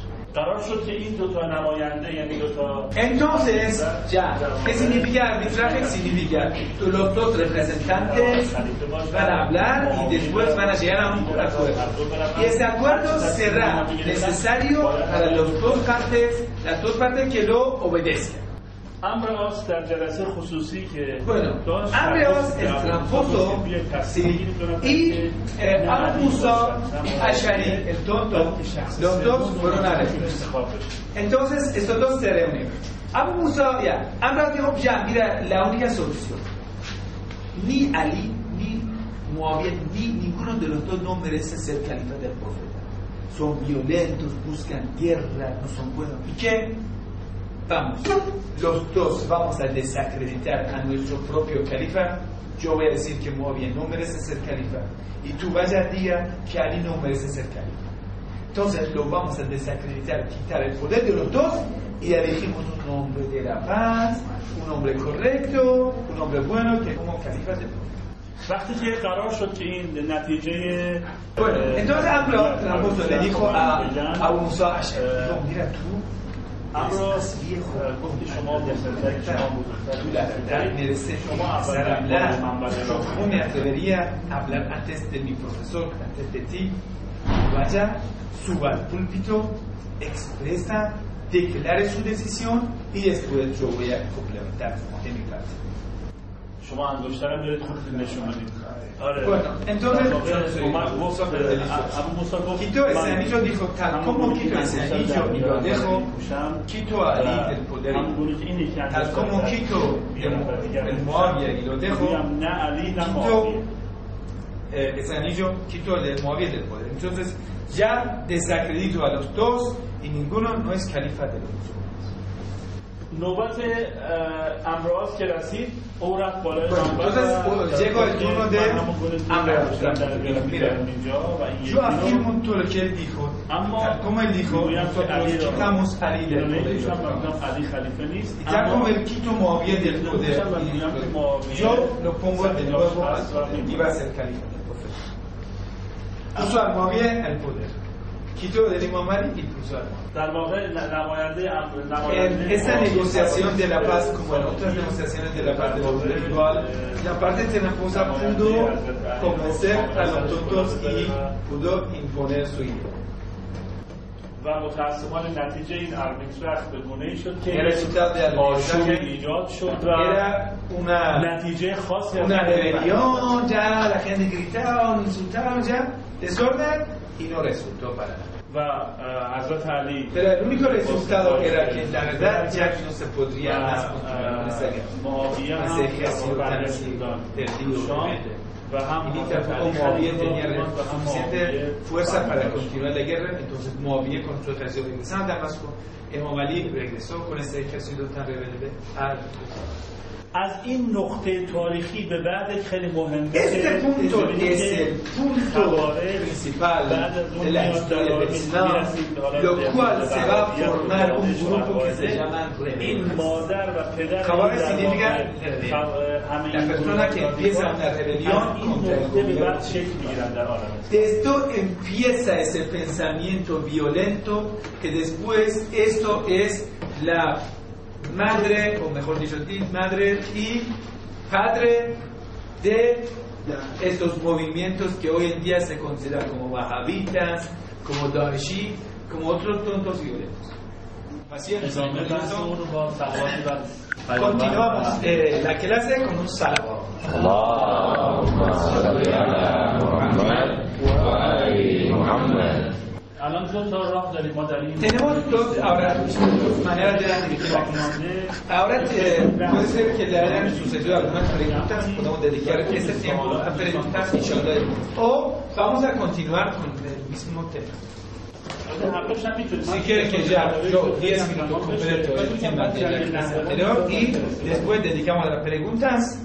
Entonces, ya, ¿qué significa arbitraje? Significa que los dos representantes van a hablar y después van a llegar a un acuerdo. Y ese acuerdo será necesario para las dos partes las dos partes que lo obedezcan. Ambrose در جلسه خصوصی که Bueno, Ambrose el tramposo, sí, y eh, Abu Musa Ash'ari, el tonto, los dos fueron a reunirse. Entonces, estos dos se reunieron. Abu Musa, ya, Ambrose dijo, ya, mira, la única solución. Ni Ali, ni Muawiyah, ni ninguno de los dos no merece ser califa del profeta. Son violentos, buscan guerra, no son buenos. ¿Y qué? Vamos, los dos vamos a desacreditar a nuestro propio califa. Yo voy a decir que Muawiyah no merece ser califa y tú vaya a diga que Ali no merece ser califa. Entonces lo vamos a desacreditar, quitar el poder de los dos y elegimos un hombre de la paz, un hombre correcto, un hombre bueno que como califa del profeta. وقتی که قرار شد که این نتیجه Bueno, entonces Ambrose le dijo a Abu Musa Ash'ari, no, mira tú Ambrose viejo, گفتی شما بزرگتری، شما بزرگتری، mereces empezar a hablar. Yo no me atrevería a hablar antes de mi profesor, antes de ti. Vaya, suba al púlpito, expresa, declare su decisión y después yo voy a complementar de mi parte. شما انگشترم برید خودتون نشون بدید. Bueno, entonces quitó ese anillo, dijo, tal como quito ese anillo y lo dejo, quito a Ali el poder, tal como quito el, el Muawiyah y lo dejo, quito eh, ese anillo, quito el del Muawiyah del poder. Entonces ya desacredito a los dos y ninguno no es califa de los musulmanes. نوبت امراض که رسید او رفت بالای entonces llegó el turno de Ambrose. Mira, yo afirmo todo lo que él dijo, como él dijo, nosotros quitamos a Ali del poder, y tal como él quitó Muawiyah del poder, yo lo pongo de nuevo al poder y va a ser califa del profeta. Puso a Muawiyah al poder, quitó del Imam Ali y puso a Ali. En esta negociación de la paz, como en otras negociaciones de la paz de lo espiritual, la parte tramposa pudo convencer a los tontos y pudo imponer su idea. و متاسفانه نتیجه این آربیتراژ به گونه‌ای شد که resultado de آشوب ایجاد شد و نتیجه خاصی una rebelión, ya la gente gritaron, insultaron, ya desorden y no resultó para nada. و حضرت علی Pero el único resultado era que la verdad ya no se podría más continuar con esa guerra, ese ejército tan así perdido. Y tampoco Muawiyah tenía suficiente fuerza para continuar la guerra, entonces Muawiyah con su ejército regresó a Damasco, Imam Ali regresó con ese ejército tan rebelde al از این نقطه تاریخی به بعد خیلی مهمه. Este punto es el punto principal de la historia del Islam, lo cual se va a formar un grupo que se llama rebeldes. Khawarij significa la persona que empieza una rebelión contra el gobierno. De esto empieza ese pensamiento violento que después esto es la madre, o mejor dicho, madre y padre de estos movimientos que hoy en día se consideran como wahabitas, como daeshi, como otros tontos violentos. Continuamos eh, la clase con un salavo. Tenemos dos ahora maneras de dirigir la clase. Ahora eh, puede ser que le hayan sucedido algunas preguntas, podemos dedicar este tiempo a preguntas y charlas, o vamos a continuar con el mismo tema. Si quiere que ya yo diez minutos completo el tema de la clase anterior y después dedicamos a las preguntas.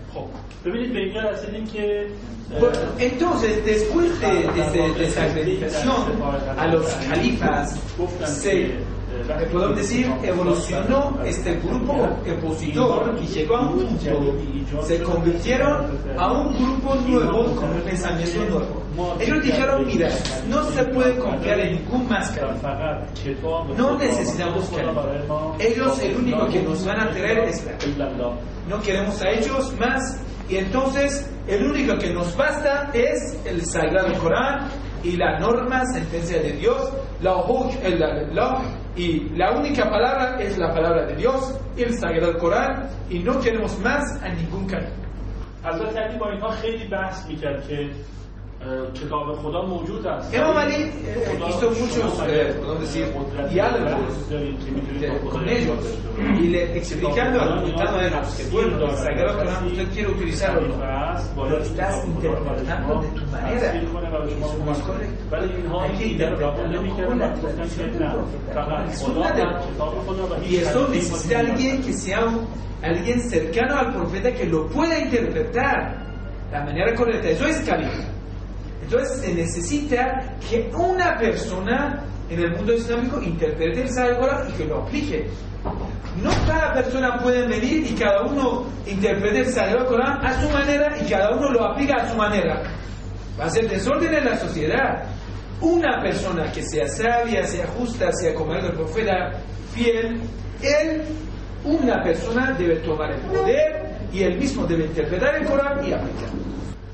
Bueno, entonces, después de, de, de desacreditación a los califas, se, podemos decir, evolucionó este grupo opositor y llegó a un punto, se convirtieron a un grupo nuevo con un pensamiento nuevo. Ellos dijeron, mira, no se puede confiar en ningún más califa, no necesitamos califa, ellos el único que nos van a traer es la califa, no queremos a ellos más. Y entonces el único que nos basta es el Sagrado Corán y la norma, sentencia de Dios, la hukm, el law, y la única palabra es la palabra de Dios, el Sagrado Corán, y no queremos más a ningún califa. حضرت علی با اینها خیلی بحث میکرد که کتاب خدا موجود است. Imam Ali hizo muchos, eh, podemos decir, diálogos con ellos y le explicando, argumentando a ellos que bueno, el Sagrado Corán usted quiere utilizarlo, lo estás interpretando de tu manera, eso no es correcto. Hay que interpretarlo como la tradición del profeta. Y eso necesita alguien que sea un, alguien cercano al profeta que lo pueda interpretar de la manera correcta. Eso es califa. Entonces se necesita que una persona en el mundo islámico interprete el Sagrado Corán y que lo aplique. No cada persona puede venir y cada uno interprete el Sagrado Corán a su manera y cada uno lo aplica a su manera. Va a ser desorden en la sociedad. Una persona que sea sabia, sea justa, sea como el profeta, fiel, él, una persona debe tomar el poder y él mismo debe interpretar el Corán y aplicarlo.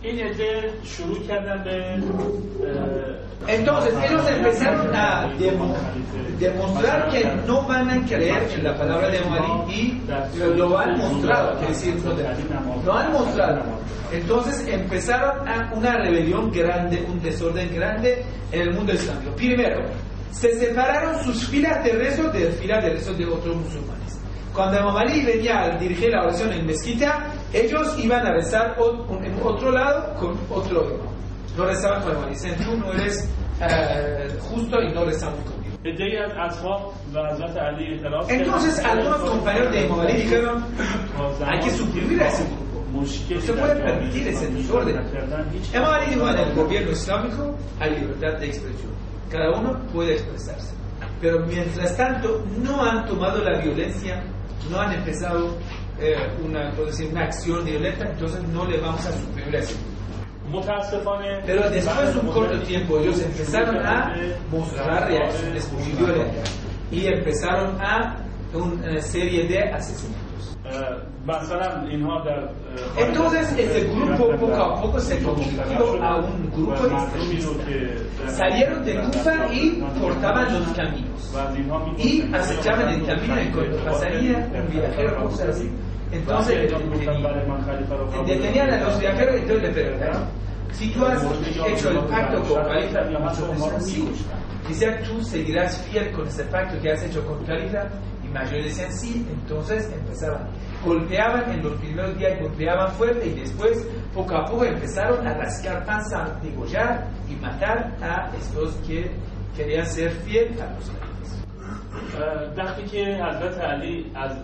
Entonces ellos empezaron a demo, demostrar que no van a creer en la palabra de Imam Ali y lo, lo han mostrado, quiere decir, lo han mostrado. Entonces empezaron a una rebelión grande, un desorden grande en el mundo islámico. Primero, se separaron sus filas de rezo de filas de rezo de otros musulmanes. Cuando Imam Ali venía a dirigir la oración en mezquita, ellos iban a rezar en otro lado con otro imam. No rezaban con Imam Ali. Dicen, tú no eres uh, justo y no rezamos contigo. Entonces, algunos compañeros de Imam Ali dijeron, hay que suprimir a ese grupo. No se puede permitir ese desorden. Imam Ali dijo, en el gobierno islámico hay libertad de expresión. Cada uno puede expresarse. Pero mientras tanto, no han tomado la violencia, no han empezado eh, una, decir, una acción violenta, entonces no le vamos a suprimir a ese grupo. Pero después de un corto tiempo ellos empezaron a mostrar reacciones muy violentas y empezaron a una serie de asesinatos. Entonces ese grupo poco a poco se convirtió a un grupo extremista. Salieron de Kufa y cortaban los caminos y acechaban el camino y cuando pasaría un viajero, cosas así, entonces detenían, detenían a los viajeros y entonces le preguntaron, si tú has hecho el pacto con Califa, muchos decían sí. Decían, tú seguirás fiel con ese pacto que has hecho con Califa. Y mayores decían sí. Entonces empezaban, golpeaban en los primeros días, golpeaban fuerte y después poco a poco empezaron a rascar panza, a degollar y matar a estos que querían ser fieles a los califas.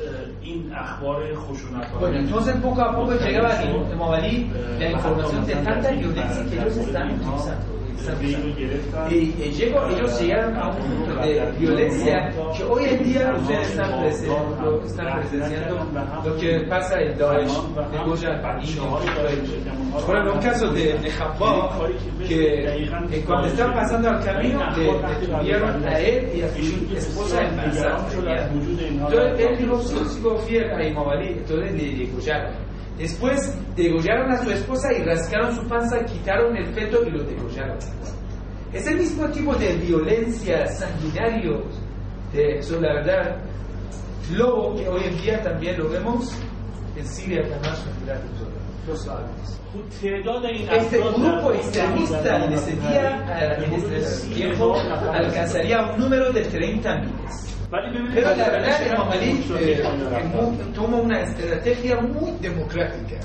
Bueno, entonces poco a poco llegaba a Imam Ali la información de tanta violencia que ellos están utilizando. Y, y llegó, ellos llegaron a un punto de violencia que hoy en día ustedes están, presen, están presenciando lo que pasa en Daesh, de Goya Panino. Por ejemplo, un caso de, de Japón, que eh, cuando estaban pasando al camino, detuvieron a él y a su esposa embarazada. Entonces él dijo, yo sigo fiel a Imam Ali, entonces le degollaron. Después degollaron a su esposa y rascaron su panza, quitaron el feto y lo degollaron. Es el mismo tipo de violencia sanguinario, de, eso la verdad, lobo que hoy en día también lo vemos en Siria, además en Irak, los árabes. Este grupo extremista en ese día, en ese tiempo, alcanzaría un número de treinta miles. Pero la verdad, Imam Ali eh, toma una estrategia muy democrática.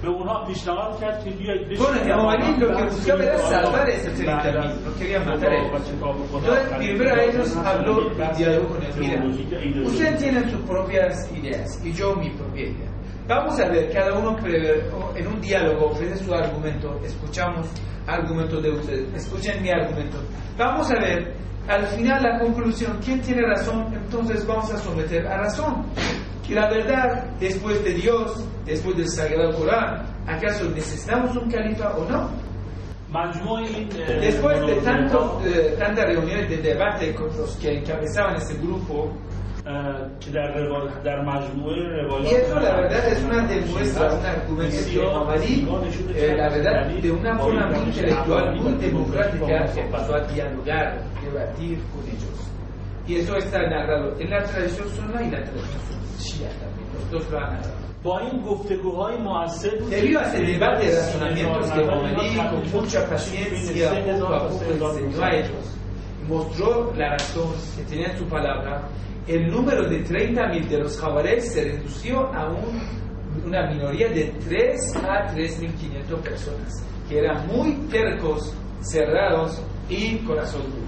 Bueno, Imam Ali lo que buscaba era salvar a esos treinta mil, no quería matar a ellos. Entonces, primero a ellos habló y dialogó con él. Mira, ustedes tienen sus propias ideas y yo mi propia idea. Vamos a ver, cada uno en un diálogo ofrece su argumento, escuchamos argumentos de ustedes, escuchen mi argumento. Vamos a ver. Al final la conclusión, ¿quién tiene razón? Entonces vamos a someter a razón. Y la verdad, después de Dios, después del Sagrado Corán, ¿acaso necesitamos un califa o no? Después de tanto, eh, tantas reuniones de debate con los que encabezaban ese grupo, که در روایت در مجموعه روایات Y esto la verdad es una demuestra, un argumento que Imam Ali, eh, la verdad, de una forma muy intelectual, muy democrática, empezó a dialogar, debatir con ellos. Y eso está narrado en la tradición sunna y la tradición shia también, los dos lo han narrado. با این گفتگوهای مؤثر Debido a ese debate de razonamientos que Imam Ali con mucha paciencia poco a poco enseñó a ellos, mostró la razón que tenía en su palabra, el número de treinta mil de los Jawarij se redució a un, una minoría de tres a tres mil quinientas personas, que eran muy tercos, cerrados y corazón duro.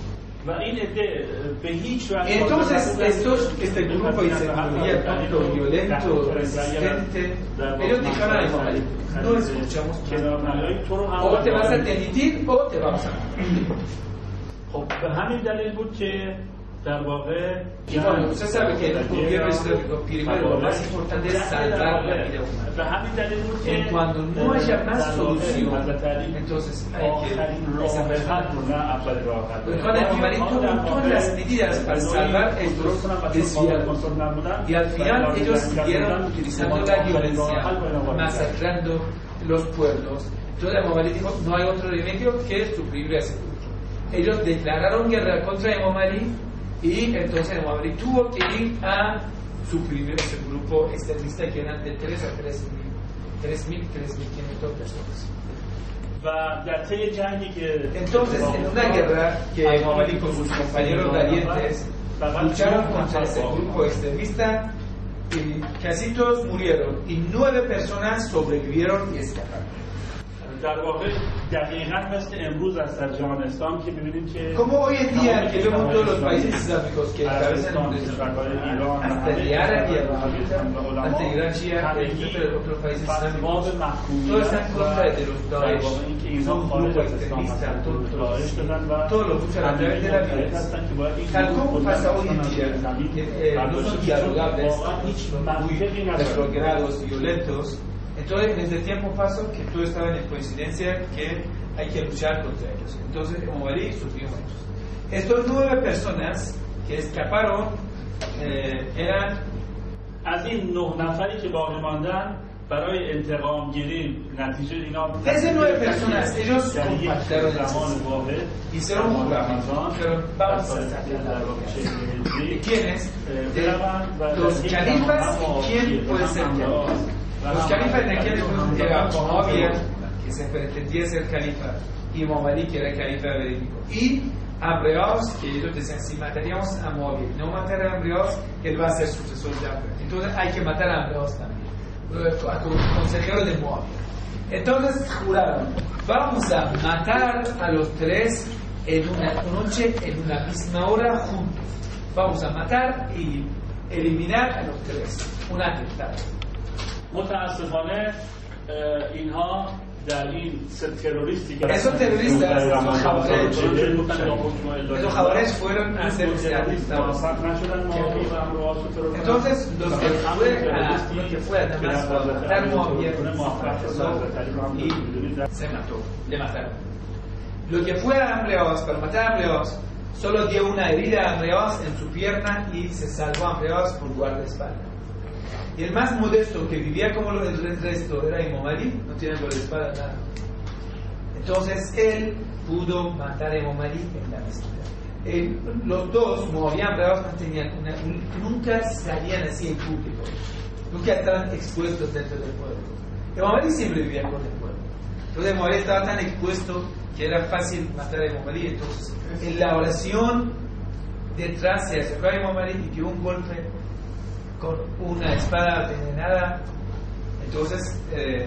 Entonces, estos, este grupo y se minoría tanto violento, resistente, ellos dijeron a Imam Ali, no escuchamos más. O te vas a demitir o te vamos a matar. خب به همین دلیل بود که در واقع Y bueno, usted sabe que el gobierno islámico primero lo más importante es salvar la vida humana. به همین دلیل بود که cuando no haya más solución, entonces hay que desaparecer. Entonces Imam Ali tomó todas las medidas para salvar estos desviados. Y al final ellos siguieron utilizando la violencia, masacrando los pueblos. Entonces Imam Ali dijo, no hay otro remedio que suprimir ese grupo. Ellos declararon guerra contra Imam Ali y entonces Imam Ali tuvo que ir a suprimir ese grupo extremista que eran de tres a tres mil, tres mil, tres mil quinientas personas. Entonces, en una guerra que Imam Ali con sus compañeros valientes lucharon contra ese grupo extremista y casi todos murieron y nueve personas sobrevivieron y escaparon. در واقع دقیقاً مثل امروز است در جهان اسلام که می‌بینیم که como hoy en día que vemos todos los países islámicos que encabezan hasta llegar a hasta llegar a Shia y otros países islámicos todos están en contra de los Daesh, son un grupo extremista, todos lo luchan a través de la violencia, tal como pasa hoy en día que eh, no son dialogables, muy retrogrados, violentos. Entonces, desde el tiempo pasó que todo estaba en coincidencia que hay que luchar contra ellos. Entonces, Imam Ali sufrió ellos. Estas nueve personas que escaparon eh, eran از این نه نفری که باقی ماندن برای انتقام گیری نتیجه اینا Esas nueve personas, ellos compactaron el hicieron un programa, dijeron, vamos a sacar ¿de quiénes? De los califas y quién puede ser califa. Los califas en aquel entonces era Muawiyah, que se pretendía ser califa, y Imam Ali, que era califa verídico, y Amreos, que ellos decían, si mataríamos a Muawiyah, no matar a Amreos, él va a ser sucesor de Amreos. Entonces hay que matar a Amreos también, a consejero de Muawiyah. Entonces juraron, vamos a matar a los tres en una noche, en una misma hora, juntos. Vamos a matar y eliminar a los tres. Un atentado. متاسفانه اینها در این سه تروریستی که esos terroristas esos Jawarij esos Jawarij fueron a ser arrestados. Entonces los que fue a lo que fue a Damasco a matar Muawiyah y se mató, le mataron. Lo que fue a Amreos para matar a Amreos solo dio una herida a Amreos en su pierna y se salvó a Amreos por guardaespaldas. Y el más modesto que vivía como el resto era Imam Ali, no tiene guardaespaldas nada. Entonces él pudo matar a Imam Ali en la mezquita. Eh, los dos, Muawiyah y Amreos, no tenían una, nunca salían así en público, nunca estaban expuestos dentro del pueblo. Imam Ali siempre vivía con el pueblo. Entonces Imam Ali estaba tan expuesto que era fácil matar a Imam Ali. Entonces en la oración detrás se acercó a Imam Ali y dio un golpe con una espada envenenada. Entonces eh,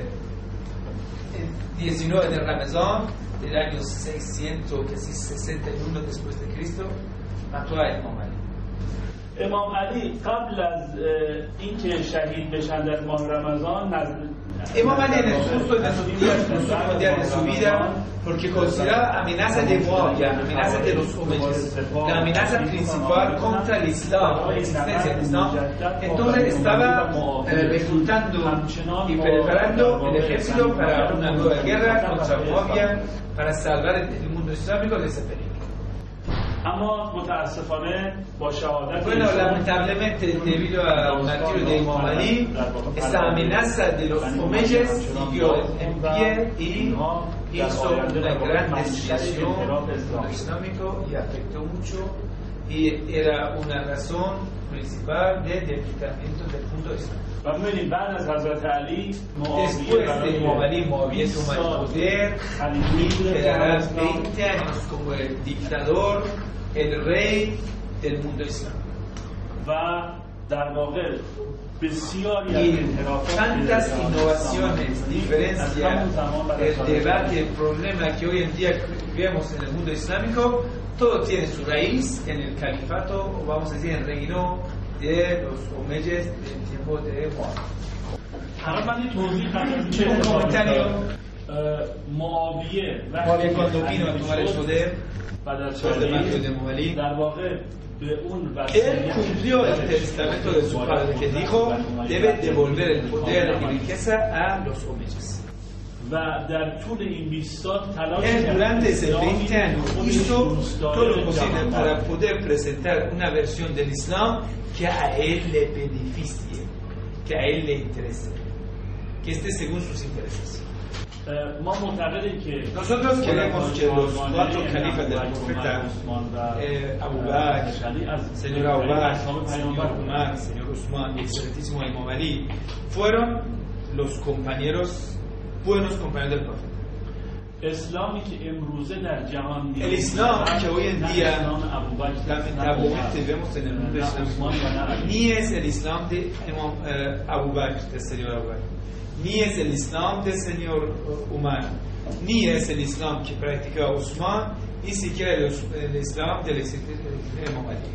el diecinueve de Ramazán del año seiscientos sesenta y uno después de Cristo mató a Imam Ali. امام علی قبل از اینکه شهید بشن در ماه رمضان Imam Ali en el justo de sus días, en los últimos días de su vida, porque consideraba amenaza de Muawiyah, amenaza de los Umayyads, la amenaza principal contra el Islam, la existencia del Islam. Entonces estaba eh, reclutando y preparando el ejército para una nueva guerra contra Muawiyah, para salvar el mundo islámico de ese peligro. اما متاسفانه با شهادت Bueno, lamentablemente, debido al martirio de Imam Ali, esta amenaza de los omeyes siguió en pie y hizo una gran desviación del islámico y afectó mucho, y era una razón principal de debilitamiento del mundo islámico. و می‌بینیم بعد از حضرت علی Después de Imam Ali, Muawiyah toma el poder y quedará veinte años como el dictador, el rey del mundo islámico. و در واقع بسیاری از Y انحرافات tantas innovaciones, diferencias, el debate, el problema que hoy en día vemos en el mundo islámico, todo tiene su raíz en el califato, o vamos a decir, en el reino de los omeyes del tiempo de Muawiyah. حالا من این توضیح خدمتتون چه Un comentario. معاویه Muawiyah cuando vino a tomar el poder, بعد از después del martirio de Imam Ali, در واقع به اون él وسیله cumplió el testamento de su padre que dijo debe devolver el poder y riqueza a los omeyes. و در طول این بیست سال تلاش Él durante ese veinte años hizo todo lo posible para poder presentar una versión del Islam que a él le beneficie, que a él le interese, que esté según sus intereses. ما معتقدیم که Nosotros queremos que los cuatro califas del profeta, eh, Abu Bakr, señor Abu Bakr, señor Umar, señor Usman y excelentísimo Imam Ali, fueron los compañeros, buenos compañeros del profeta. اسلامی که امروزه در جهان El Islam que hoy en día lamentablemente vemos en el mundo islámico ni es el Islam de Imam eh, Abu Bakr, del señor Abu Bakr, ni es el Islam del señor Umar, ni es el Islam que practicaba Usman, ni siquiera el, el Islam del Imam Ali.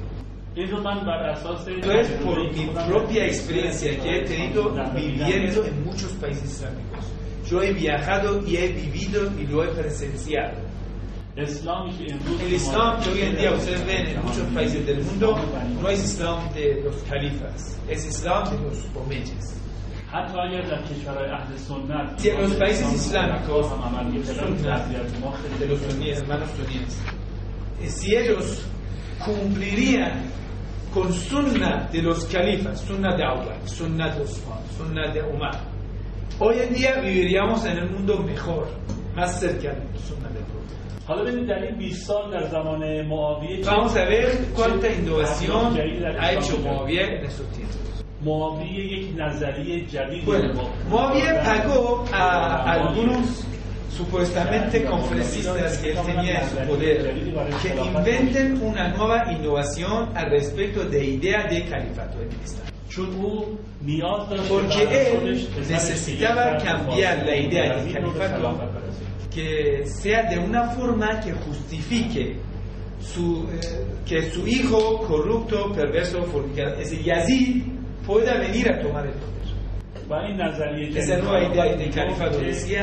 Entonces, por mi propia experiencia que he tenido viviendo en muchos países islámicos, yo he viajado y he vivido y lo he presenciado. El Islam que hoy en día ustedes ven en muchos países del mundo no es Islam de los califas, es Islam de los omeyes. Si en los países islámicos, de los suníes, hermanos suníes, si ellos cumplirían con sunna de los califas, sunna de Abu Bakr, sunna de Usman, sunna de Umar, hoy en día viviríamos en el mundo mejor, más cerca de la sunna del profeta. Vamos a ver cuánta innovación ha hecho Muawiyah en estos tiempos. Bueno, Muawiyah pagó a algunos supuestamente conferencistas que él tenía en su poder que inventen una nueva innovación al respecto de idea de califato en el Islam. Porque él necesitaba cambiar la idea del califato que sea de una forma que justifique su, eh, que su hijo corrupto, perverso, fornicador, ese Yazid, pueda venir a tomar el poder. Esa nueva idea del califato decía,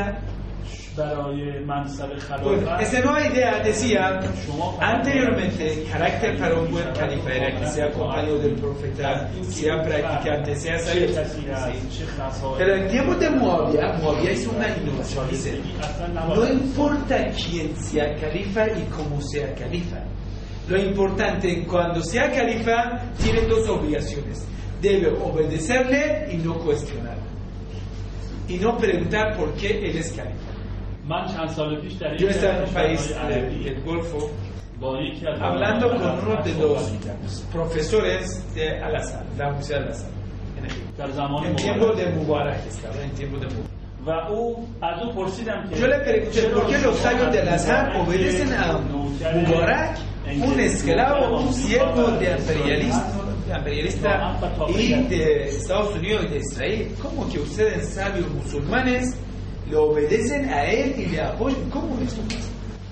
bueno, esa nueva idea decía, anteriormente el carácter para un buen califa era que sea compañero del profeta, sea practicante, sea sabio. Pero en tiempo de Muawiyah, Muawiyah hizo una innovación, dice, no importa quién sea califa y cómo sea califa, lo importante en cuando sea califa tiene dos obligaciones, debe obedecerle y no cuestionarlo, y no preguntar por qué él es califa. Yo estaba en un país del, del Golfo hablando con uno de los profesores de Al-Azhar, la Universidad de Al-Azhar, en Egipto. En tiempo de Mubarak estaba, en tiempo de Mubarak. Yo le pregunté por qué los sabios de Al-Azhar obedecen a Mubarak, un esclavo, un siervo de imperialista, imperialista y de Estados Unidos y de Israel. ¿Cómo que ustedes sabios musulmanes lo obedecen a él y le apoyan? ¿Cómo eso pasa?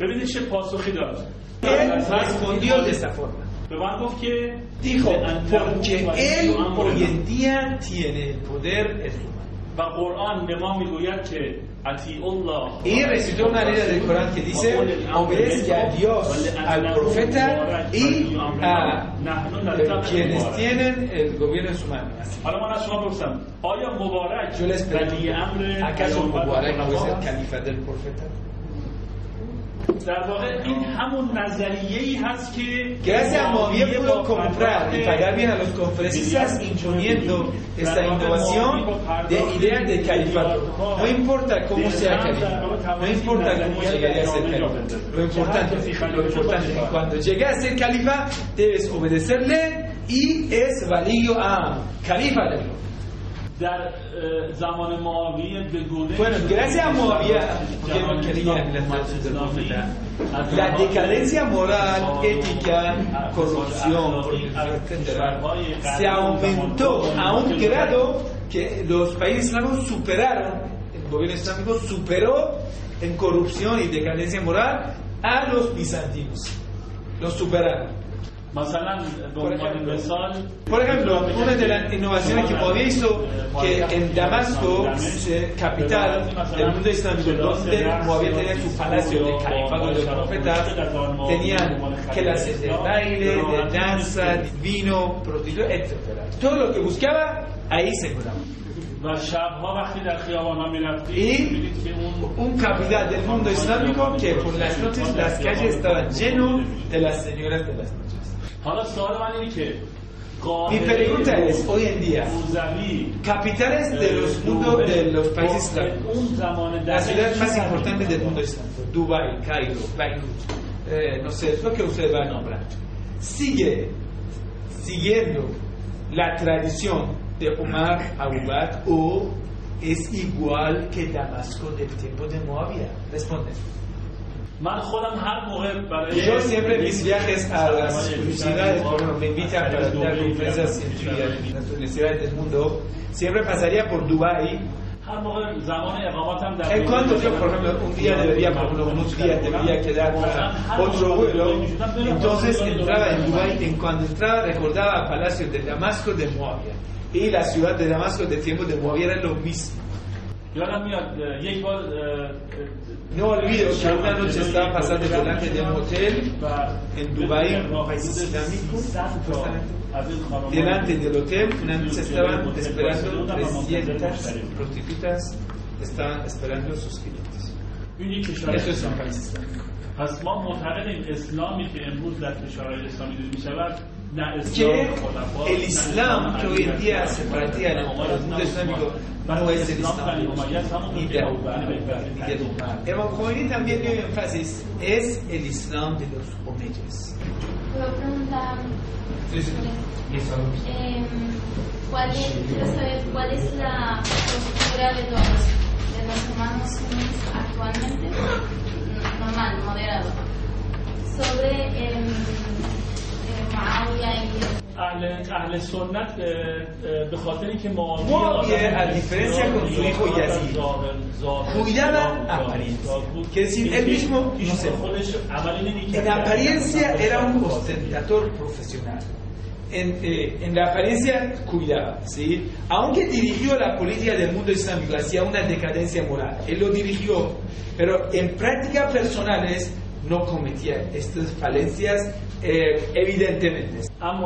Él respondió de esta forma. Dijo, porque él hoy en día tiene el poder en su mano. Y recitó una línea del Corán que dice, obedece a Dios, al profeta y a quienes tienen el gobierno en su mano. Yo les pregunto, ¿acaso Mubarak no es el califa del profeta? در واقع این همون نظریه‌ای هست که gracias a Muawiyah pudo comprar y pagar bien a los conferencistas imponiendo esta innovación de ideas de califato. No importa cómo sea califa, no importa cómo llegaría a ser califa. Lo importante, lo importante es que cuando llegue a ser califa debes obedecerle y es valido a califa de lo. در زمان معاویه به گونه Bueno, gracias a Muawiyah, porque no querían las naciones del profeta, la decadencia moral, ética, corrupción, etcétera, se aumentó a un grado que los países islámicos superaron, el gobierno islámico superó en corrupción y decadencia moral a los bizantinos, los superaron. مثلا Por ejemplo, por ejemplo, una de las innovaciones que Muawiyah hizo que en Damasco, capital del mundo islámico, donde Muawiyah tenía su palacio de califato de los profetas, tenían clases de baile, de danza, de vino, prostitución, etcétera. Todo lo que buscaba, ahí se encontraba. Y un capital del mundo islámico que por las noches las calles estaban llenas de las señoras de las noches. Mi pregunta es, hoy en día, capitales de los, mundo, de los países islámicos, las ciudades más importantes del mundo islámico, Dubái, Cairo, Beirut, eh, no sé, es lo que usted va a nombrar, sigue siguiendo la tradición de Omar Abu Bakr o es igual que Damasco del tiempo de Muawiyah? Responde. من خودم هر موقع برای Yo siempre en mis viajes a las universidades, por ejemplo, me invitan para dar conferencias en las universidades del mundo, siempre pasaría por Dubái. هر موقع زمان اقامتم در En cuanto yo, por ejemplo, un día debería, por ejemplo, unos días debería quedar para otro vuelo, entonces entraba en Dubái, en cuando entraba recordaba el palacio de Damasco de Muawiyah y la ciudad de Damasco del tiempo de Muawiyah era lo mismo. یادم میاد یک بار No olvido que una noche estaba pasando delante de un hotel en Dubái, un país islámico, delante del hotel, una noche estaban esperando trescientas prostitutas, estaban esperando a sus clientes. Eso es un país islámico. پس ما معتقدیم اسلامی که امروز در کشورهای اسلامی دیده می‌شود que el Islam que hoy en día se practica en el mundo islámico no es el Islam ni de Umar ni de Umar. El Khomeini también dio énfasis, es el Islam de los Omeyas. Puedo preguntar, eh, ¿cuál es, quiero saber cuál es la postura de los, de los hermanos suníes actualmente, normal, moderado, sobre el اهل اهل سنت به خاطر اینکه Muawiyah, a diferencia con su hijo Yazid, cuidaba apariencia. Quiere decir, él mismo, no sé, en apariencia era un ostentador profesional. En, eh, en la apariencia cuidaba, ¿sí? Aunque dirigió la política del mundo islámico hacia una decadencia moral, él lo dirigió, pero en prácticas personales no cometía estas falencias eh, evidentemente.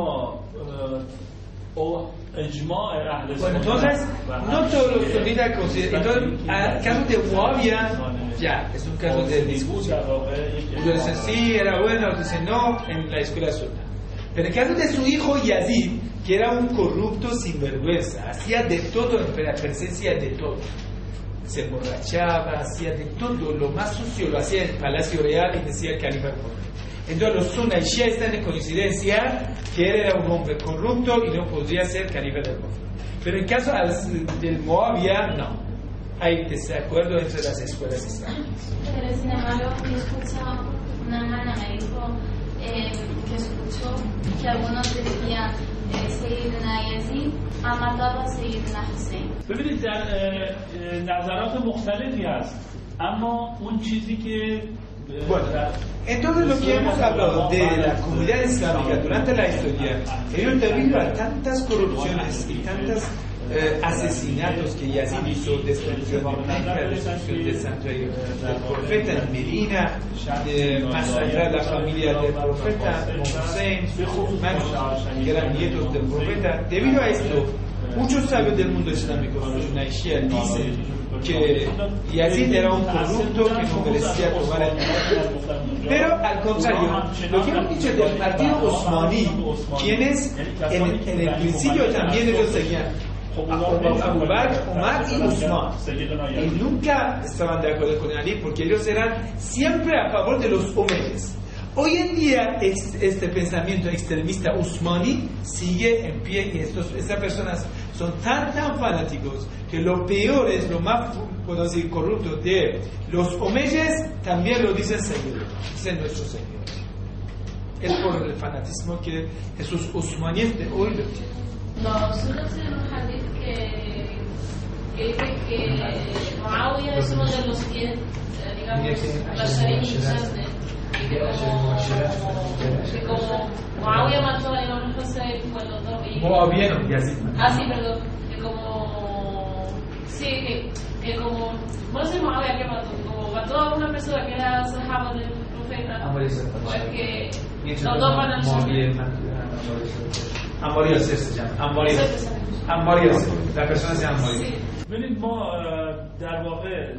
Bueno, entonces, no todos los sunitas consideran. Entonces, el caso de Muawiyah, ya, es un caso de discusión. Unos dicen sí, era bueno, otros dicen no, en la escuela sunna. Pero el caso de su hijo Yazid, que era un corrupto sinvergüenza, hacía de todo en la presencia de todo. Se emborrachaba, hacía de todo, lo más sucio lo hacía en el Palacio Real y decía el califa. Entonces los sunna y shia están en coincidencia que él era un hombre corrupto y no podría ser califa del mundo. Pero en caso del Muawiyah, no. Hay desacuerdo entre las escuelas islámicas. Pero sin embargo, yo escuchaba, una hermana me dijo eh, que escuchó que algunos decían سیدنا یزید ha matado a سیدنا حسین. ببینید در نظرات مختلفی هست، اما اون چیزی که Bueno, entonces lo que hemos hablado de la comunidad islámica durante la historia, ellos debido a tantas corrupciones y tantos eh, asesinatos que Yazid hizo, destrucción de Mecca, destrucción del santuario del profeta en Medina, de masacrar la familia del profeta, Hussein, que eran nietos del profeta, debido a esto, muchos sabios del mundo islámico, Sunna y Shia, dicen que Yazid era un corrupto que no merecía tomar el poder. Pero al contrario, lo que hemos dicho del partido Osmaní, quienes en, en el principio también ellos seguían Abu Bakr, Umar y Usman, y nunca estaban de acuerdo con Ali porque ellos eran siempre a favor de los omeyas. Hoy en día este pensamiento extremista usmaní sigue en pie y estos, estas personas son tan tan fanáticos que lo peor es, lo más, puedo decir, corrupto de los omeyas también lo dicen seguido, dicen nuestros seguidores. Es por el fanatismo que esos usmaníes de hoy lo tienen. Nosotros tenemos un hadith que, que dice que Muawiyah es uno de los diez, digamos, basharinitas de que como, que como Muawiyah mató a Imam Hussein cuando no y Muawiyah no, Yazid. Ah, sí, perdón, que como sí, que, que como no sé Muawiyah que mató, como mató a una persona que era sahaba del profeta, pues que los dos van al Sham. Amorio se llama. Amorio. Amorio. La persona se llama Amorio. ببینید ما در واقع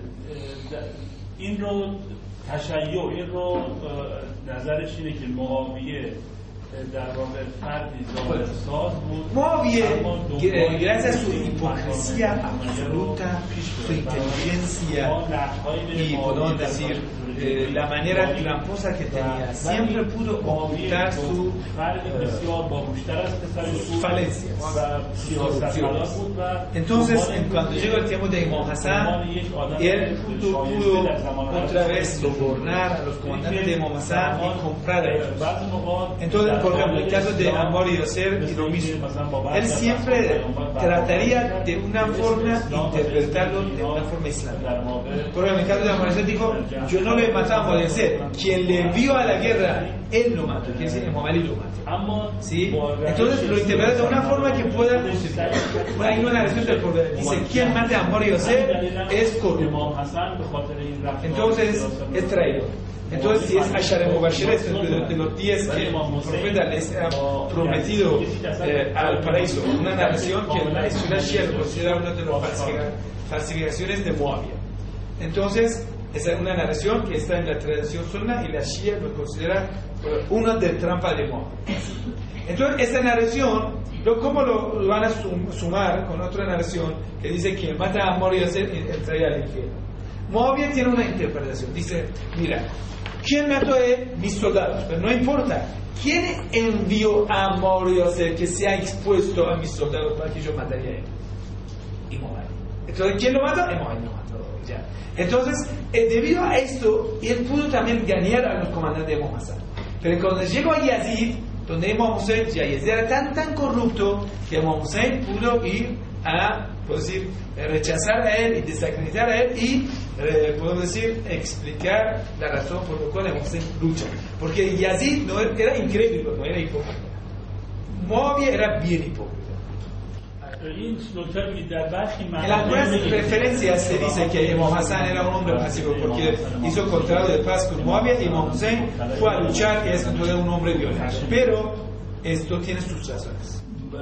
این رو تشیع این رو نظرش اینه که معاویه در واقع فردی ظاهرساز بود. Muawiyah, gracias a su hipocresía absoluta, su inteligencia y podemos decir eh, la manera tramposa que tenía, siempre pudo ocultar su, eh, sus falencias, sus corrupciones. Entonces, en cuando llegó el tiempo de Imam Hassan, él pudo, pudo otra vez sobornar a los comandantes de Imam Hassan y comprar a ellos. Entonces, por ejemplo, el caso de Ammar y Yasser y lo mismo. Él siempre trataría de una forma interpretarlo de una forma islámica. Por ejemplo, en el caso de Ammar y Yasser dijo, yo no le mataba a Ammar y Yasser, quien le envió a la guerra, él lo mató, que es Imam Ali lo mató. ¿Sí? Entonces lo interpreta de una forma que pueda justificar. Bueno, hay una narración del poder. Dice, quien mate a Ammar y Yasser es corrupto. Entonces es traidor. Entonces, si es Ashar Mubashir, de los diez que el profeta les ha prometido eh, al paraíso, una narración que la Escuela Shia lo considera una de las falsificaciones de Muawiyah. Entonces, esa es una narración que está en la tradición sunna y la Shia lo considera una de trampa de Muawiyah. Entonces, esa narración, ¿cómo lo, lo van a sum, sumar con otra narración que dice que mata a Ammar y Yasser y entraría al infierno? Muawiyah tiene una interpretación, dice, mira, ¿quién mató a mis soldados? Pero no importa. ¿Quién envió a Ammar y Yasser que se ha expuesto a mis soldados para que yo mataría a él? Imam Ali. Entonces, ¿quién lo mató? Imam Ali lo mató. Ya. Entonces, eh, debido a esto, él pudo también ganar a los comandantes de Imam Hassan. Pero cuando llegó a Yazid, donde Imam Hussein, ya Yazid era tan tan corrupto que Imam Hussein pudo ir a, puedo decir, rechazar a él y desacreditar a él y, eh, puedo decir, explicar la razón por la cual Imam Hussein lucha. Porque Yazid no era, era incrédulo, no era hipócrita. Muawiyah era bien hipócrita. En algunas referencias se dice que Imam Hassan era un hombre pacífico porque hizo contrato de paz con Muawiyah y Imam Hussein fue a luchar y es entonces un hombre violento. Pero esto tiene sus razones.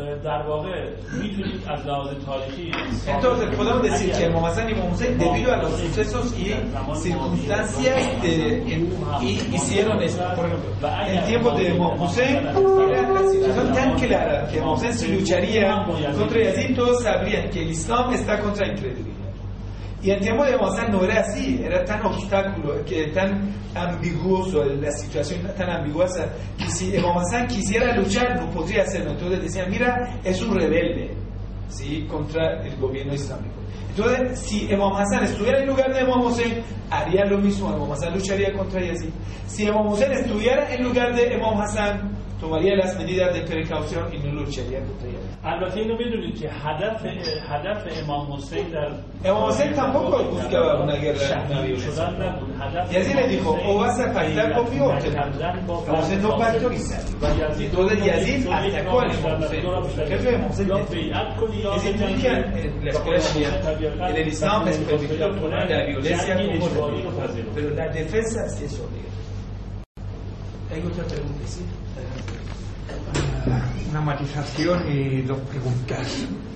Entonces podemos decir que Imam Hassan y Imam Hussein, debido a los sucesos y circunstancias de, en, y hicieron esto. Por ejemplo, en el tiempo de Imam Hussein era la situación tan clara que Imam Hussein se lucharía contra Yazid, todos sabrían que el Islam está contra la incredulidad. Y el tiempo de Imam Hassan no era así, era tan obstáculo, que tan ambiguoso, la situación tan ambiguosa, que si Imam Hassan quisiera luchar no podría hacerlo. Entonces decían, mira, es un rebelde, ¿sí?, contra el gobierno islámico. Entonces, si Imam Hassan estuviera en lugar de Imam Hussein, haría lo mismo, Imam Hassan lucharía contra Yazid. Si Imam Hussein estuviera en lugar de Imam Hassan, tomaría las medidas de precaución y no lucharía contra Yazid. البته اینو بدونید که هدف هدف امام حسین در امام حسین tampoco buscaba una guerra شدن نبود. هدف Yazid le dijo, o vas a pactar conmigo o te mato. Imam Hussein no pactó y salió. Entonces Yazid atacó al Imam Hussein. El jefe de Imam Hussein es introducida en la escuela shia. En el Islam es permitido poner la violencia como remedio, pero la defensa sí es obligatoria. ¿Hay otra pregunta? Sí. Una matización y dos preguntas.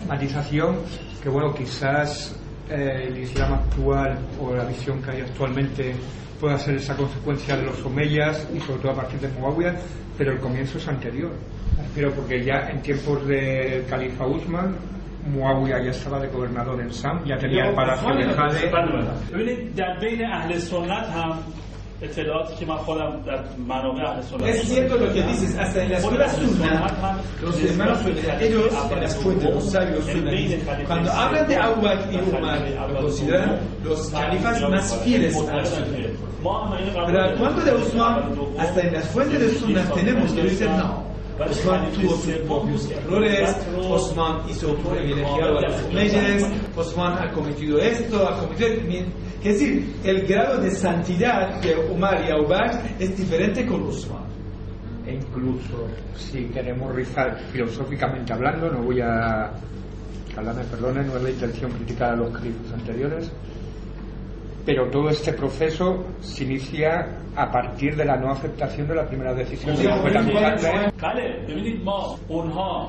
matización que, bueno, quizás eh, el Islam actual o la visión que hay actualmente pueda ser esa consecuencia de los omeyas y sobre todo a partir de Muawiyah, pero el comienzo es anterior. Pero porque ya en tiempos del califa Usman, Muawiyah ya estaba de gobernador en Sam, ya tenía el palacio de Jade. ببینید در بین اهل سنت هم اطلاعاتی که من خودم در منابع اهل سنت Es cierto lo que dices, hasta en la escuela sunna, los hermanos ellos en las fuentes, los sabios sunníes, cuando hablan de Abu Bakr y Umar, lo consideran los califas más fieles a la sunna. Pero al cuento de Usman, hasta en las fuentes de sunna tenemos que decir no. Osman tuvo sus propios errores, Osman hizo privilegiado a los omeyes, Osman ha cometido esto, ha cometido... Es decir, el grado de santidad de Umar y Abu Bakr es diferente con Osman. E incluso, si queremos rizar filosóficamente hablando, no voy a... que Allah me perdone, no es la intención criticar a los califas anteriores, pero todo este proceso se inicia a partir de la no aceptación de la primera decisión de la بله ببینید ما اونها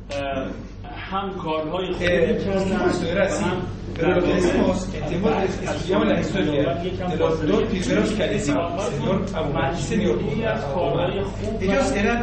هم کارهای خوبی Eh, por کردن supuesto, era así. Pero lo que decimos, en tiempo de estudiamos la historia de los dos primeros califas, señor Abu Bakr y señor Umar, ellos eran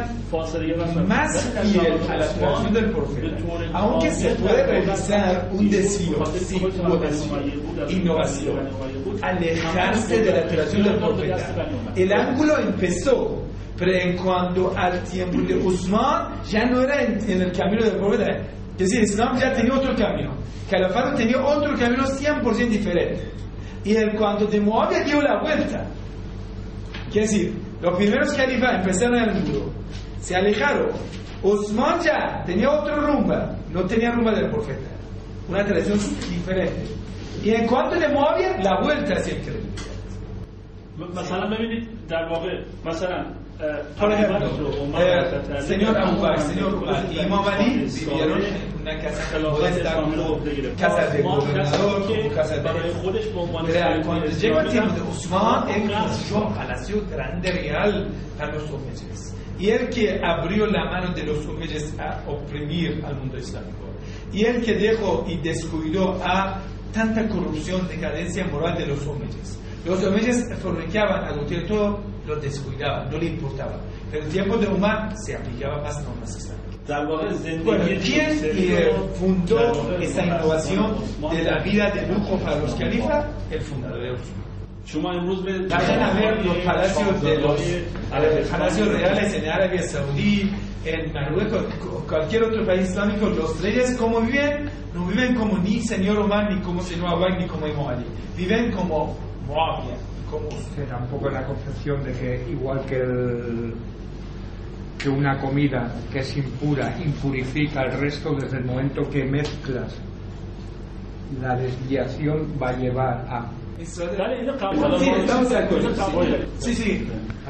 más fieles a la tradición del profeta. Aunque se puede realizar un desvío, sí, hubo desvío, innovación, alejarse de la tradición del profeta. El ángulo empezó, pero en cuanto al tiempo de Usman, ya no era en, en el camino del profeta. Es decir, Islam ya tenía otro camino. Califato tenía otro camino cien por ciento diferente. Y en cuanto de Muawiyah dio la vuelta. Quiere decir, los primeros califas empezaron en el muro, se alejaron. Usman ya tenía otro rumba, no tenía rumba del profeta. Una tradición diferente. Y en cuanto de Muawiyah, la vuelta hacia el creyente. مثلا ببینید در واقع مثلا Por ejemplo, eh, señor Abu Bakr, señor Umar y Imam Ali vivieron en una casa modesta como casa de gobernador, como casa de rey. Pero cuando llegó el tiempo de Usman, él construyó un palacio grande real para los omeyes. Y él que abrió la mano de los omeyes a oprimir al mundo islámico. Y él que dejó y descuidó a tanta corrupción, decadencia moral de los omeyes. Los omeyes fornicaban, adulteraban, todo lo descuidaban, no le importaba. Pero en el tiempo de Umar se aplicaba más normas islámicas. Bueno, ¿quién eh, fundó esta innovación de la vida de lujo para los califas? El fundador de Usman. Vayan a ver los palacios de los eh, palacios reales en Arabia Saudí, en Marruecos, cualquier otro país islámico. Los reyes, ¿cómo viven? No viven como ni señor Omar, ni como señor Abu Bakr, ni como Imam Ali. Viven como Muawiyah. Era un poco la concepción de que igual que el, que una comida que es impura impurifica el resto, desde el momento que mezclas, la desviación va a llevar a... Sí, estamos de acuerdo. Sí, sí.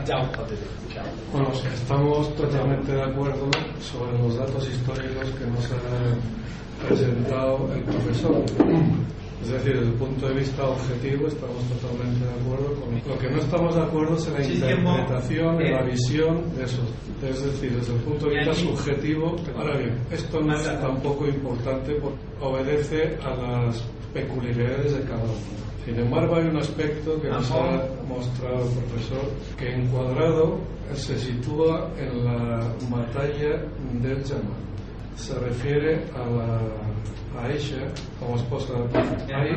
Bueno, estamos totalmente de acuerdo sobre los datos históricos que nos ha presentado el profesor. Es decir, desde el punto de vista objetivo estamos totalmente de acuerdo con lo que no estamos de acuerdo es en la interpretación, en la visión de eso. Es decir, desde el punto de vista subjetivo. Ahora bien, esto no es tampoco importante porque obedece a las peculiaridades de cada uno. Sin embargo, hay un aspecto que nos ha mostrado el profesor que encuadrado se sitúa en la batalla del Yamal. Se refiere a la Aisha como esposa del profeta. Ahí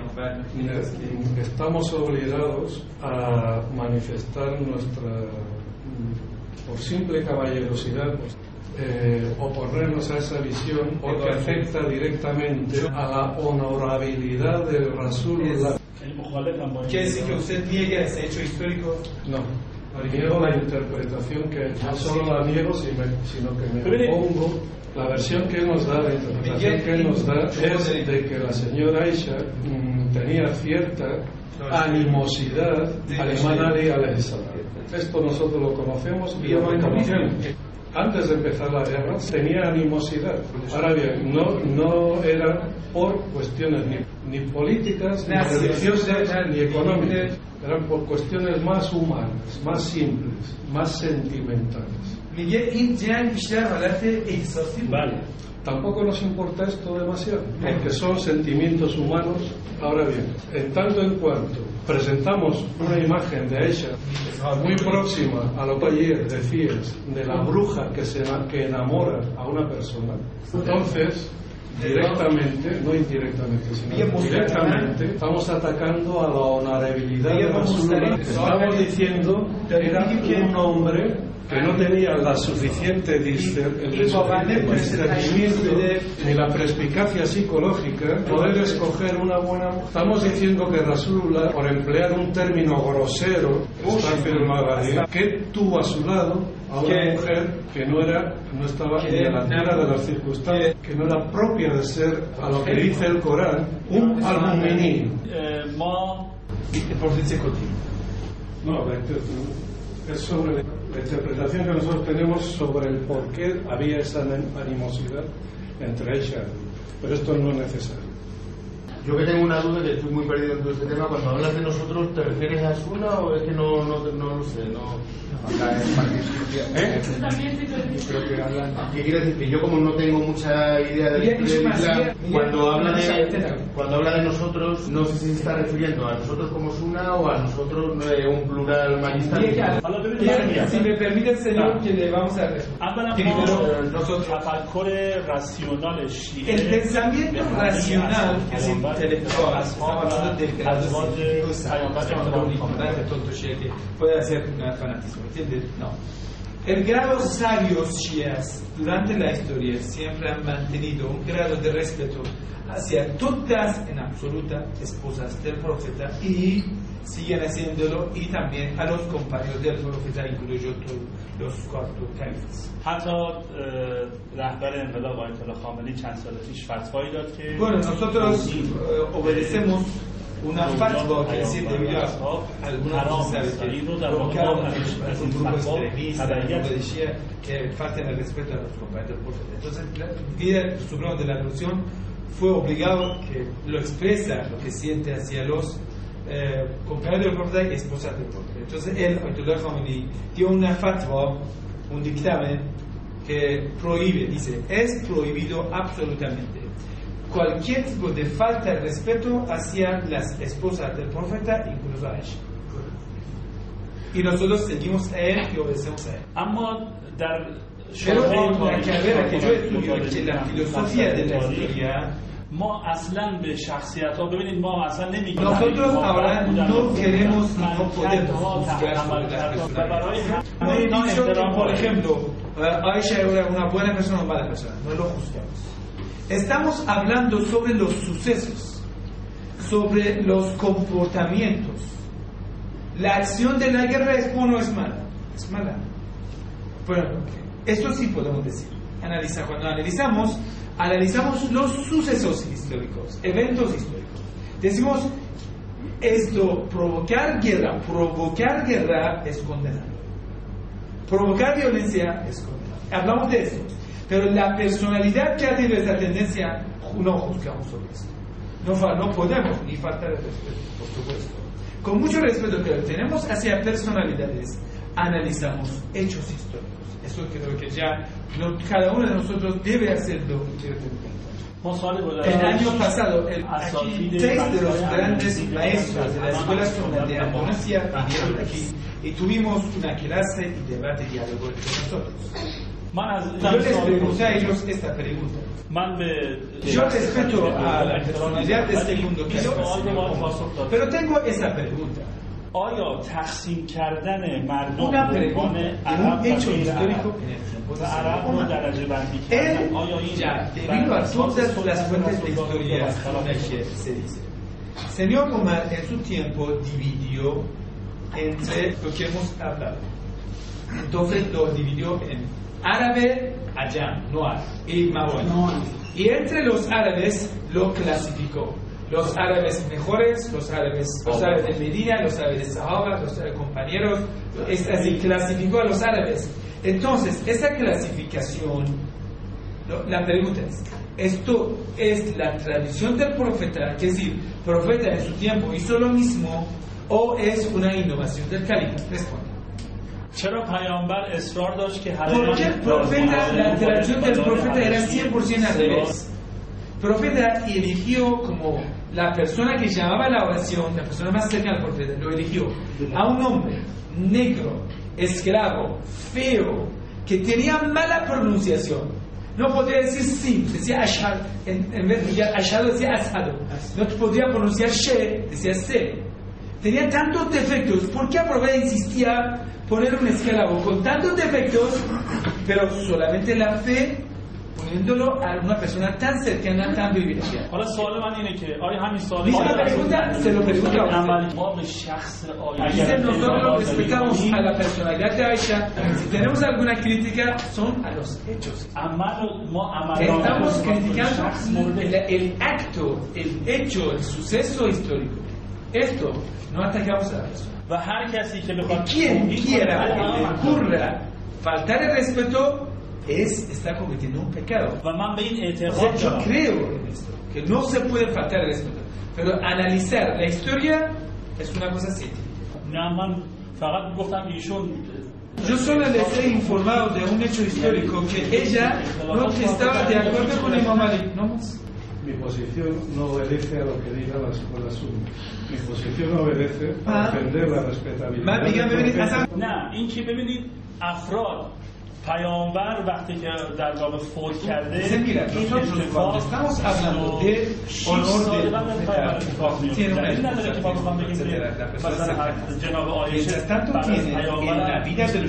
estamos obligados a manifestar nuestra, por simple caballerosidad, eh, oponernos a esa visión porque afecta directamente a la honorabilidad del Rasulullah. ¿Quiere decir que usted niegue ese hecho histórico? No. Niego la interpretación que no solo la niego, sino que me opongo. La versión que nos da, la interpretación que nos da es de que la señora Aisha mmm, tenía cierta animosidad al Imam Ali alayhi salam. Esto nosotros lo conocemos y lo reconocemos. Antes de empezar la guerra tenía animosidad. Ahora bien, no, no era por cuestiones ni, ni políticas, ni religiosas, ni económicas. Eran por cuestiones más humanas, más simples, más sentimentales. میگه این جنگ بیشتر حالت احساسی بود Tampoco nos importa esto demasiado, porque son sentimientos humanos. Ahora bien, en tanto en cuanto presentamos una imagen de Aisha muy próxima a lo que ayer decías, de la bruja que, se, que enamora a una persona, entonces directamente, no indirectamente, sino directamente, estamos atacando a la honorabilidad de Rasulullah. Estamos diciendo que era un hombre que no tenía la suficiente discernimiento ni la perspicacia psicológica poder escoger una buena mujer. Estamos diciendo que Rasulullah, por emplear un término grosero, que tuvo a su lado a una mujer que no era, no estaba ni a la altura de las circunstancias, que no era propia de ser, a lo que dice el Corán, un al-mu'minin. No, es sobre la interpretación que nosotros tenemos sobre el por qué había esa animosidad entre ella, pero esto no es necesario. Yo que tengo una duda, que estoy muy perdido en todo este tema, cuando hablas de nosotros, ¿te refieres a Asuna o es que no, no, no lo sé? No... ¿Eh? Creo que hablan... ¿Qué quiere decir? Que yo como no tengo mucha idea de la historia, cuando habla de, cuando habla de nosotros, no sé si se está refiriendo a nosotros como Suna o a nosotros eh, un plural magistral. Si me permite, señor, que le vamos a responder. El pensamiento racional, que es intelectual, estamos hablando del grado de que puede hacer un fanatismo, ¿entiendes? No. El grado sabios chiíes durante la historia siempre han mantenido un grado de respeto hacia todas en absoluta esposas del profeta y siguen haciéndolo, y también a los compañeros del profeta, incluyo los cuatro califas. Bueno, nosotros uh, obedecemos una fatwa que decir debido a algunos saben que provocaron un grupo extremista, un grupo de Shia que faltan el respeto a los compañeros del profeta. Entonces, el líder supremo de la revolución fue obligado que lo expresa, lo que siente hacia los eh, compañeros del profeta y esposas del profeta. Entonces, él, Ayatollah Khamenei, dio una fatwa, un dictamen que prohíbe, dice, es prohibido absolutamente cualquier tipo de falta de respeto hacia las esposas del profeta, incluso a Aisha. Y nosotros seguimos a él y obedecemos a él. Pero la carrera que yo estudio, que la filosofía de la historia, ما اصلا به شخصیت ها ببینید ما اصلا نمیگیم nosotros ahora no queremos y no podemos juzgar sobre las personas. No he dicho, por ejemplo, Aisha era una buena persona o mala persona, no lo juzgamos. Estamos hablando sobre los sucesos, sobre los comportamientos. La acción de la guerra es buena o es mala, es mala. Bueno, esto sí podemos decir. Analiza, cuando analizamos analizamos los sucesos históricos, eventos históricos. Decimos, esto, provocar guerra, provocar guerra es condenable. Provocar violencia es condenable. Hablamos de esto. Pero la personalidad que ha tenido esta tendencia, no juzgamos sobre esto. No, no podemos ni faltar el respeto, por supuesto. Con mucho respeto que tenemos hacia personalidades, analizamos hechos históricos. Eso creo que ya no, cada uno de nosotros debe hacerlo. El año pasado, el, aquí, tres de los grandes maestros de la escuela de Indonesia vinieron aquí y tuvimos una clase y debate y diálogo entre nosotros. Yo les pregunté a ellos esta pregunta. Yo respeto a la personalidad de este mundo que pero tengo esa pregunta. آیا تقسیم کردن مردم به عنوان عرب و عرب رو درجه بندی کردن آیا این debido a todas las fuentes de historia que se dice señor Omar en su tiempo dividió entre lo que hemos hablado, entonces lo dividió en árabe, ayam, no árabe y maorí, y entre los árabes lo clasificó. Los árabes mejores, los árabes, los árabes de Medina, los árabes de Sahaba, los árabes compañeros, es así, clasificó a los árabes. Entonces, esa clasificación, la pregunta es, ¿esto es la tradición del profeta? Es decir, el profeta en su tiempo hizo lo mismo, o es una innovación del califa? Responde. Porque el profeta, la tradición del profeta era cien por ciento al revés. El profeta eligió como la persona que llamaba la oración, la persona más cercana al profeta, lo eligió a un hombre negro, esclavo, feo, que tenía mala pronunciación. No podía decir sí, decía ashad, en, en vez de decir ashad decía asado. No podía pronunciar she, decía se. Tenía tantos defectos, ¿por qué el profeta insistía poner un esclavo con tantos defectos, pero solamente la fe, poniéndolo a una persona tan cercana, tan privilegiada? Ahora سوال من اینه که آیا همین سوال Misma pregunta, se lo pregunto a usted. Dice, nosotros respetamos a la personalidad de Aisha, si tenemos alguna crítica son a los hechos. Estamos criticando el, el acto, el hecho, el suceso histórico. Esto no atacamos a la persona. Y quien quiera que le ocurra faltar el respeto es, está cometiendo un pecado. O sea, yo creo en esto, que no se puede faltar el respeto, pero analizar la historia es una cosa científica. Yo solo les he informado de un hecho histórico, que ella no estaba de acuerdo con Imam Ali. ¿No más? Mi posición no obedece a lo que diga la escuela sunni. Mi posición obedece a defender la respetabilidad. نه این که ببینید افراد پیامبر وقتی که در واقع فوت کرده این اتفاق estamos hablando de honor de tiene una مثلا جناب عایشه tanto tiene en la vida del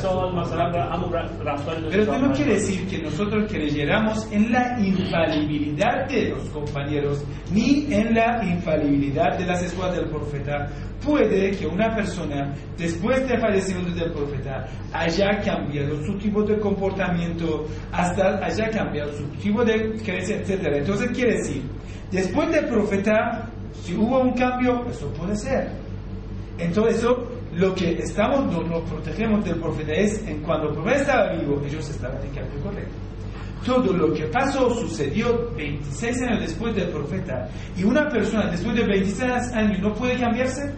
pero esto no quiere decir que nosotros creyéramos en la infalibilidad de los compañeros ni en la infalibilidad de las escuelas del profeta. Puede que una persona después del fallecimiento del profeta haya cambiado su tipo de comportamiento, hasta haya cambiado su tipo de creencia, etcétera. Entonces quiere decir, después del profeta, si hubo un cambio, eso puede ser. Entonces eso, lo que estamos, nos, nos protegemos del profeta es, en cuando el profeta estaba vivo, ellos estaban en cambio correcto. Todo lo que pasó sucedió veintiséis años después del profeta, y una persona después de veintiséis años no puede cambiarse.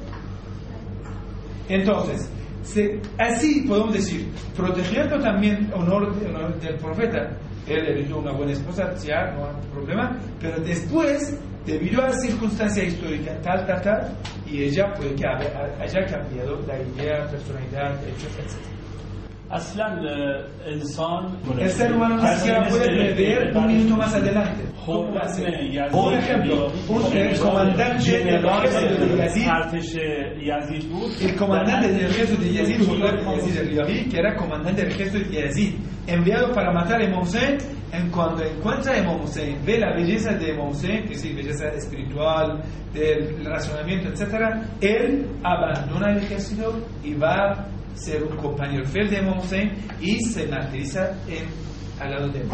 Entonces, se, así podemos decir, protegiendo también el honor, honor del profeta. Él eligió una buena esposa, ya no hay problema, pero después, debido a la circunstancia histórica tal, tal, tal, y ella puede que haya cambiado la idea, personalidad, hechos, etcétera. اصلا انسان el ser humano ni siquiera puede prever un minuto más adelante. Por ejemplo, un, el comandante del ejército de Yazid, el comandante del ejército de Yazid, Yazid al-Riyadi, que era comandante del ejército de Yazid, enviado para matar a Imam Hussein. En cuando encuentra a Imam Hussein, ve la belleza de Imam Hussein, que es decir, belleza espiritual, del razonamiento, etcétera, él abandona el ejército y va ser un compañero fiel de Imam Hussein y se martiriza en, al lado de él.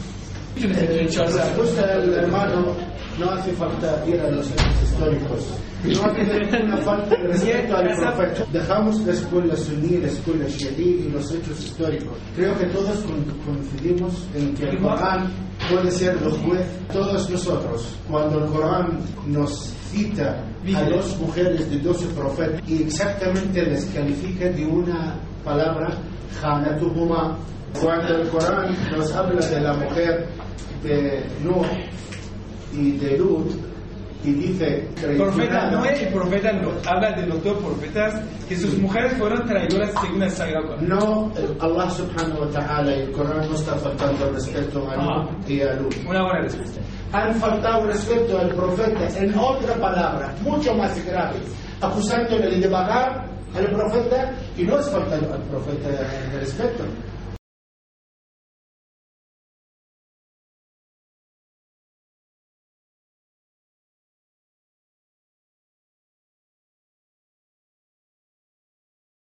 La respuesta del hermano no hace falta ir a los hechos históricos. No hace una falta de respeto al profeta. Dejamos la escuela suní, la escuela shií y los hechos históricos. Creo que todos coincidimos en que el Corán puede ser el juez. Todos nosotros, cuando el Corán nos cita a dos mujeres de doce profetas y exactamente les califica de una palabra, Khanatuhuma. Cuando el Corán nos habla de la mujer de Nuh y de Lut y dice profeta Noé y profeta Lot, habla de los dos profetas que sus mujeres fueron traidoras según el Sagrado Corán. No, Allah subhanahu wa ta'ala y el Corán no está faltando el respeto a Nuh y a Lut. Una buena respuesta. Han faltado respeto al profeta en otra palabra, mucho más grave, acusándole de vagar al profeta, y no es faltar al profeta de respeto.